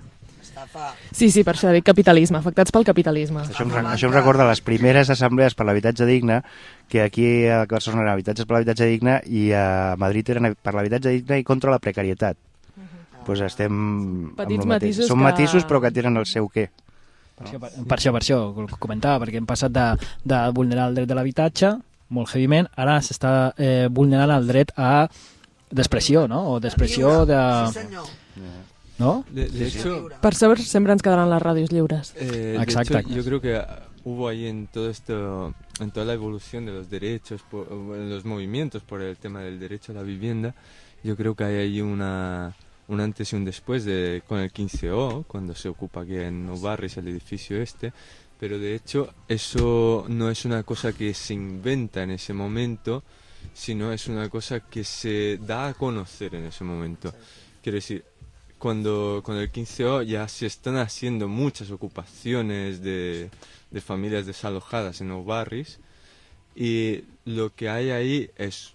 S1: Sí, per això dic capitalisme, afectats pel capitalisme.
S7: Això em recorda les primeres assemblees per l'habitatge digne, que aquí a Barcelona eren habitatges per l'habitatge digne i a Madrid eren per l'habitatge digne i contra la precarietat. Pues estem
S1: petits matisos
S7: són matisos però que tenen el seu què.
S6: Per això ho comentava, perquè hem passat de vulnerar el dret de l'habitatge, molt heavyment, ara s'està vulnerant el dret a d'expressió, no? O d'expressió de... ¿No?
S11: De hecho,
S1: per saber sempre ens quedaran les ràdios lliures.
S6: Exacte.
S11: Hecho, yo creo que hubo ahí en todo esto, en toda la evolución de los derechos, en los movimientos por el tema del derecho a la vivienda, yo creo que hay ahí un antes y un después con el 15O, cuando se ocupa aquí en Nou Barris el edificio este, pero de hecho eso no es una cosa que se inventa en ese momento, sino es una cosa que se da a conocer en ese momento. Quiero decir, cuando con el 15O ya se están haciendo muchas ocupaciones de familias desalojadas en Nou Barris, y lo que hay ahí es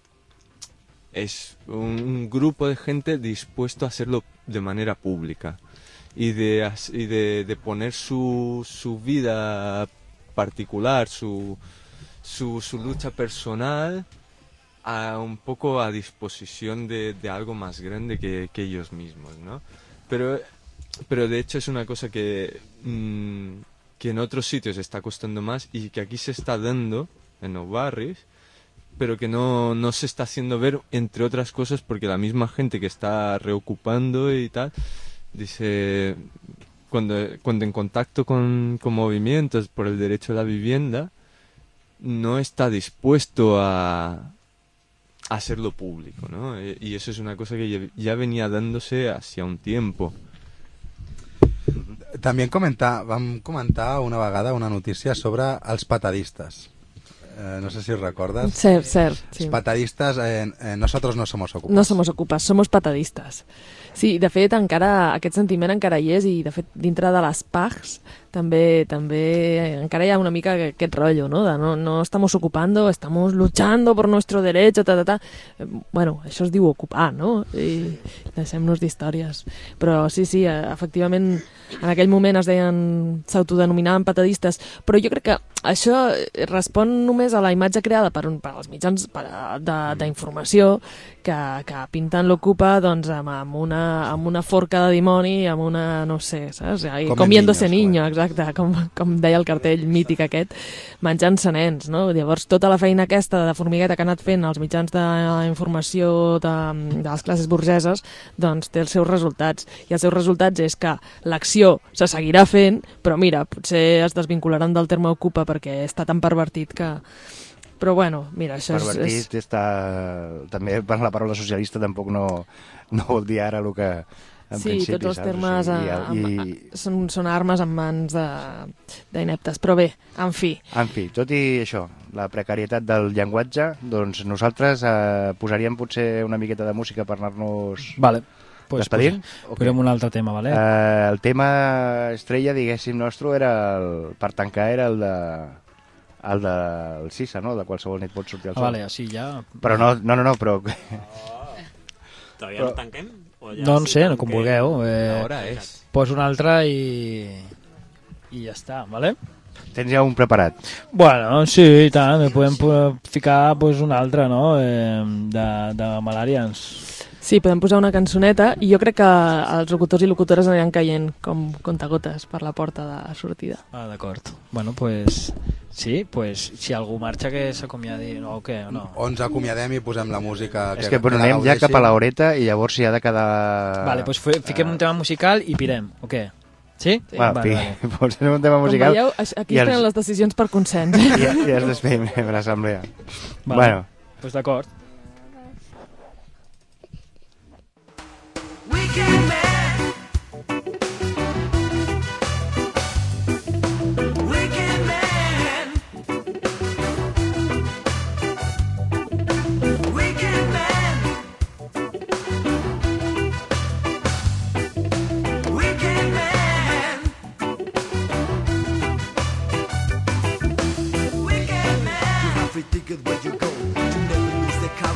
S11: un grupo de gente dispuesto a hacerlo de manera pública y de poner su vida particular, su lucha personal un poco a disposición de algo más grande que ellos mismos, ¿no? Pero de hecho es una cosa que en otros sitios está costando más y que aquí se está dando en Nou Barris, pero que no se está haciendo ver, entre otras cosas, porque la misma gente que está reocupando y tal, dice, cuando en contacto con movimientos por el derecho a la vivienda, no está dispuesto a hacerlo público, ¿no? Y eso es una cosa que ya venía dándose hacía un tiempo.
S3: També vam comentar una vegada una notícia sobre els patadistes. No sé si os recordas.
S1: Cert. Sí.
S3: Els patadistes, nosotros no somos ocupas.
S1: No somos ocupas, somos patadistes. Sí, de fet, encara aquest sentiment encara hi és, i de fet dintre de les PAGs també encara hi ha una mica aquest rotllo, no? De no estamos ocupando, estamos luchando por nuestro derecho, Bueno, això es diu ocupar, no? I deixem-nos d'històries. Però sí, efectivament, en aquell moment s'autodenominaven patadistes, però jo crec que això respon només a la imatge creada per als mitjans d'informació que pinten l'ocupa doncs, amb una forca de dimoni, amb una, no sé, saps? Comiéndose niño, exacte, com deia el cartell mític aquest, menjant-se nens, no? Llavors, tota la feina aquesta de formigueta que ha anat fent els mitjans d'informació de les classes burgeses, doncs té els seus resultats. I els seus resultats és que l'acció se seguirà fent, però mira, potser es desvincularan del terme ocupa perquè està tan pervertit que... Però bueno, mira, això
S7: pervertit està... També per la paraula socialista tampoc no vol dir ara el que...
S1: Sí, tots els termes són armes en mans d'ineptes, però bé, en fi.
S7: En fi, tot i això, la precarietat del llenguatge, doncs nosaltres posaríem potser una miqueta de música per anar-nos despedint.
S6: Posem un altre tema, vale?
S7: El tema estrella, diguéssim, nostre, per tancar, era el del Sisa, no? De qualsevol nit pot sortir el sol.
S6: Vale, així ja...
S7: Però no, però...
S12: Todavía no tanquem?
S6: No sé, com vulgueu.
S11: Ahora és.
S6: Poso un altre i ja està, vale?
S7: Tens ja un preparat?
S6: Bueno, sí, i tant, podem ficar un altre, no?, de Malàrians.
S1: Sí, podem posar una cançoneta i jo crec que els locutors i locutores aniran caient com contagotes per la porta de sortida.
S6: D'acord. Bueno, pues... Sí, pues si algú marxa que s'acomiadi o què, o no?
S3: O ens acomiadem i posem la música...
S7: És que anem ja cap a l'horeta i llavors si ha de quedar...
S6: Vale, pues fiquem un tema musical i pirem, o què? Sí?
S7: Vale. Posem un tema musical...
S1: Com veieu, aquí es prenen les decisions per consens.
S7: I es despedim a l'assemblea. Bueno.
S6: Pues d'acord.
S15: Ticket where you go to never lose the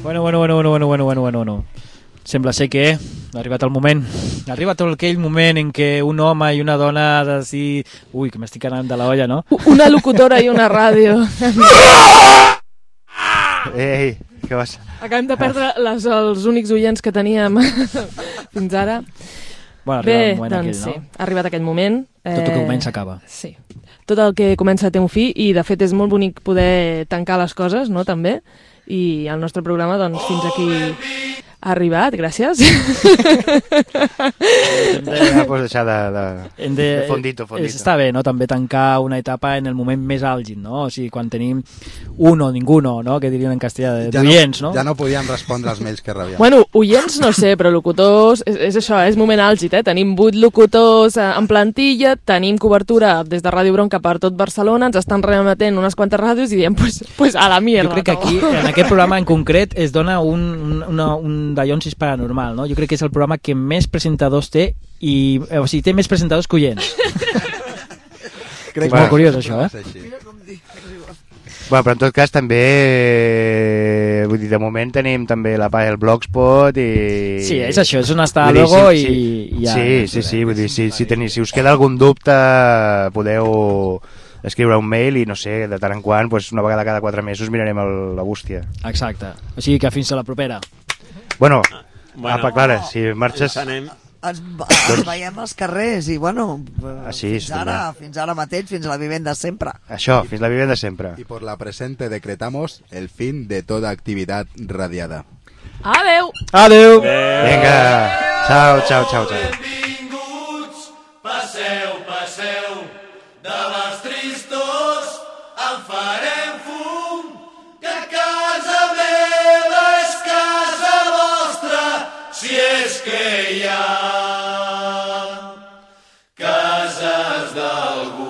S6: Bueno. Sembla ser que ha arribat el moment. Ha arribat aquell moment en què un home i una dona així... Ui, que m'estic anant de la olla, no?
S1: Una locutora i una ràdio.
S7: Ei, què vas?
S1: Acabem de perdre els únics oients que teníem fins ara.
S6: Bueno,
S1: bé,
S6: doncs
S1: aquell, no? Sí, ha arribat aquell moment.
S6: Tot el que comença acaba.
S1: Sí. Tot el que comença té un fi i, de fet, és molt bonic poder tancar les coses, no?, també. I el nostre programa, doncs, fins aquí ha arribat, gràcies.
S7: Ja pots deixar de fondito.
S6: Està bé, no?, també tancar una etapa en el moment més àlgid, no? O sigui, quan tenim uno, ninguno, no?, que dirien en castellà, d'oients, no?
S3: Ja no podíem respondre als mails que rebíem.
S1: Bueno, oients no sé, però locutors, és això, és moment àlgid, Tenim 8 locutors en plantilla, tenim cobertura des de Ràdio Bronca per tot Barcelona, ens estan remetent unes quantes ràdios i diem, pues a la mierda.
S6: Jo crec que aquí, en aquest programa en concret, es dona un dallonsis paranormal, no? Jo crec que és el programa que més presentadors té i, o sigui, té més presentadors que oients. Crec que és molt curiós, això,
S7: Bueno, però en tot cas també, vull dir, de moment tenim també el Blogspot i...
S6: Sí, és això, és on està el logo i ja...
S7: Sí, vull dir, si us queda algun dubte podeu escriure un mail i no sé, de tant en quant, pues, una vegada cada 4 mesos mirarem la bústia.
S6: Exacte, o sigui que fins a la propera.
S7: Bueno, apa, Clara, si marxes...
S9: Ens veiem als carrers i, bueno, fins ara mateix, fins a la vivenda sempre.
S7: Això, fins a la vivenda sempre.
S3: Y por la presente decretamos el fin de toda actividad radiada.
S1: Adeu!
S6: Adeu!
S7: Vinga, ciao.
S5: Benvinguts, passeu, de les tristors en farem fum, que casa meva és casa vostra, si és que hi ha cases d'algú.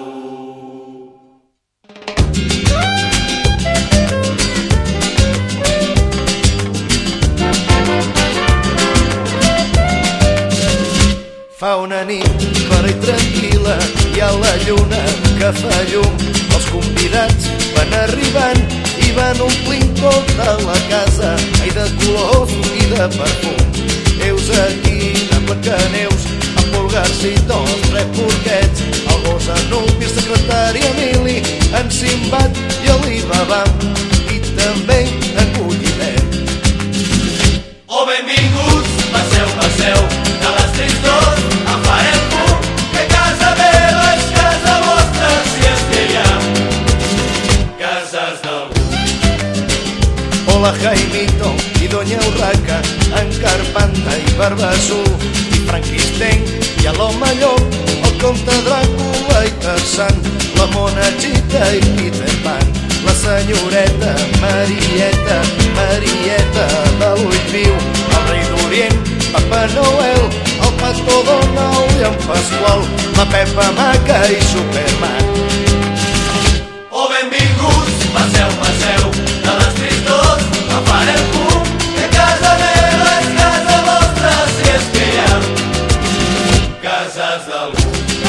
S5: Fa una nit clara i tranquil·la, hi ha la lluna que fa llum. Els convidats van arribant i van omplint tota la casa, de colors i de perfum. Heus aquí de Blancaneus, amb Pulgarcitos, porquets, el gos Anubi, el secretari Emili, en Simbat i l'Ibabam, i també en Bullinet. Oh, benvinguts, passeu, de les tristors en farem fum, que casa meva és casa vostra, si és que hi ha cases d'algú. Hola, Jaimito i Doña Urraca, en Carpanta i Barbassú, i Franquistenc i a l'home llop, el comte Dràcula i Tarzan, la Monachita i Peter Pan, la senyoreta Marieta de l'Ull Viu, el rei d'Orient, Papa Noel, el Pato Donald i en Pasqual, la Pepa Maca i Superman. Oh, benvinguts, passeu, de les tristors en farem fum, que casa meva és casa vostra, si és que hi ha cases d'algú.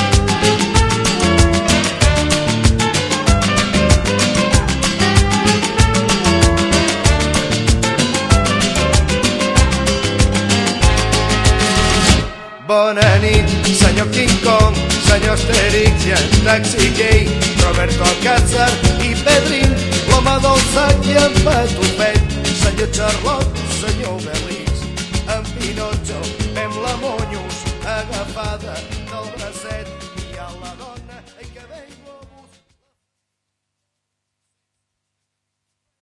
S5: Bona nit, senyor King Kong, senyor Asterix i en Taxi Gay, Roberto Alcázar i Pedrín, l'home del sac i en Patufet, senyor Charlot, senyor Belix, en Pinotxo, fem la Monyos agafada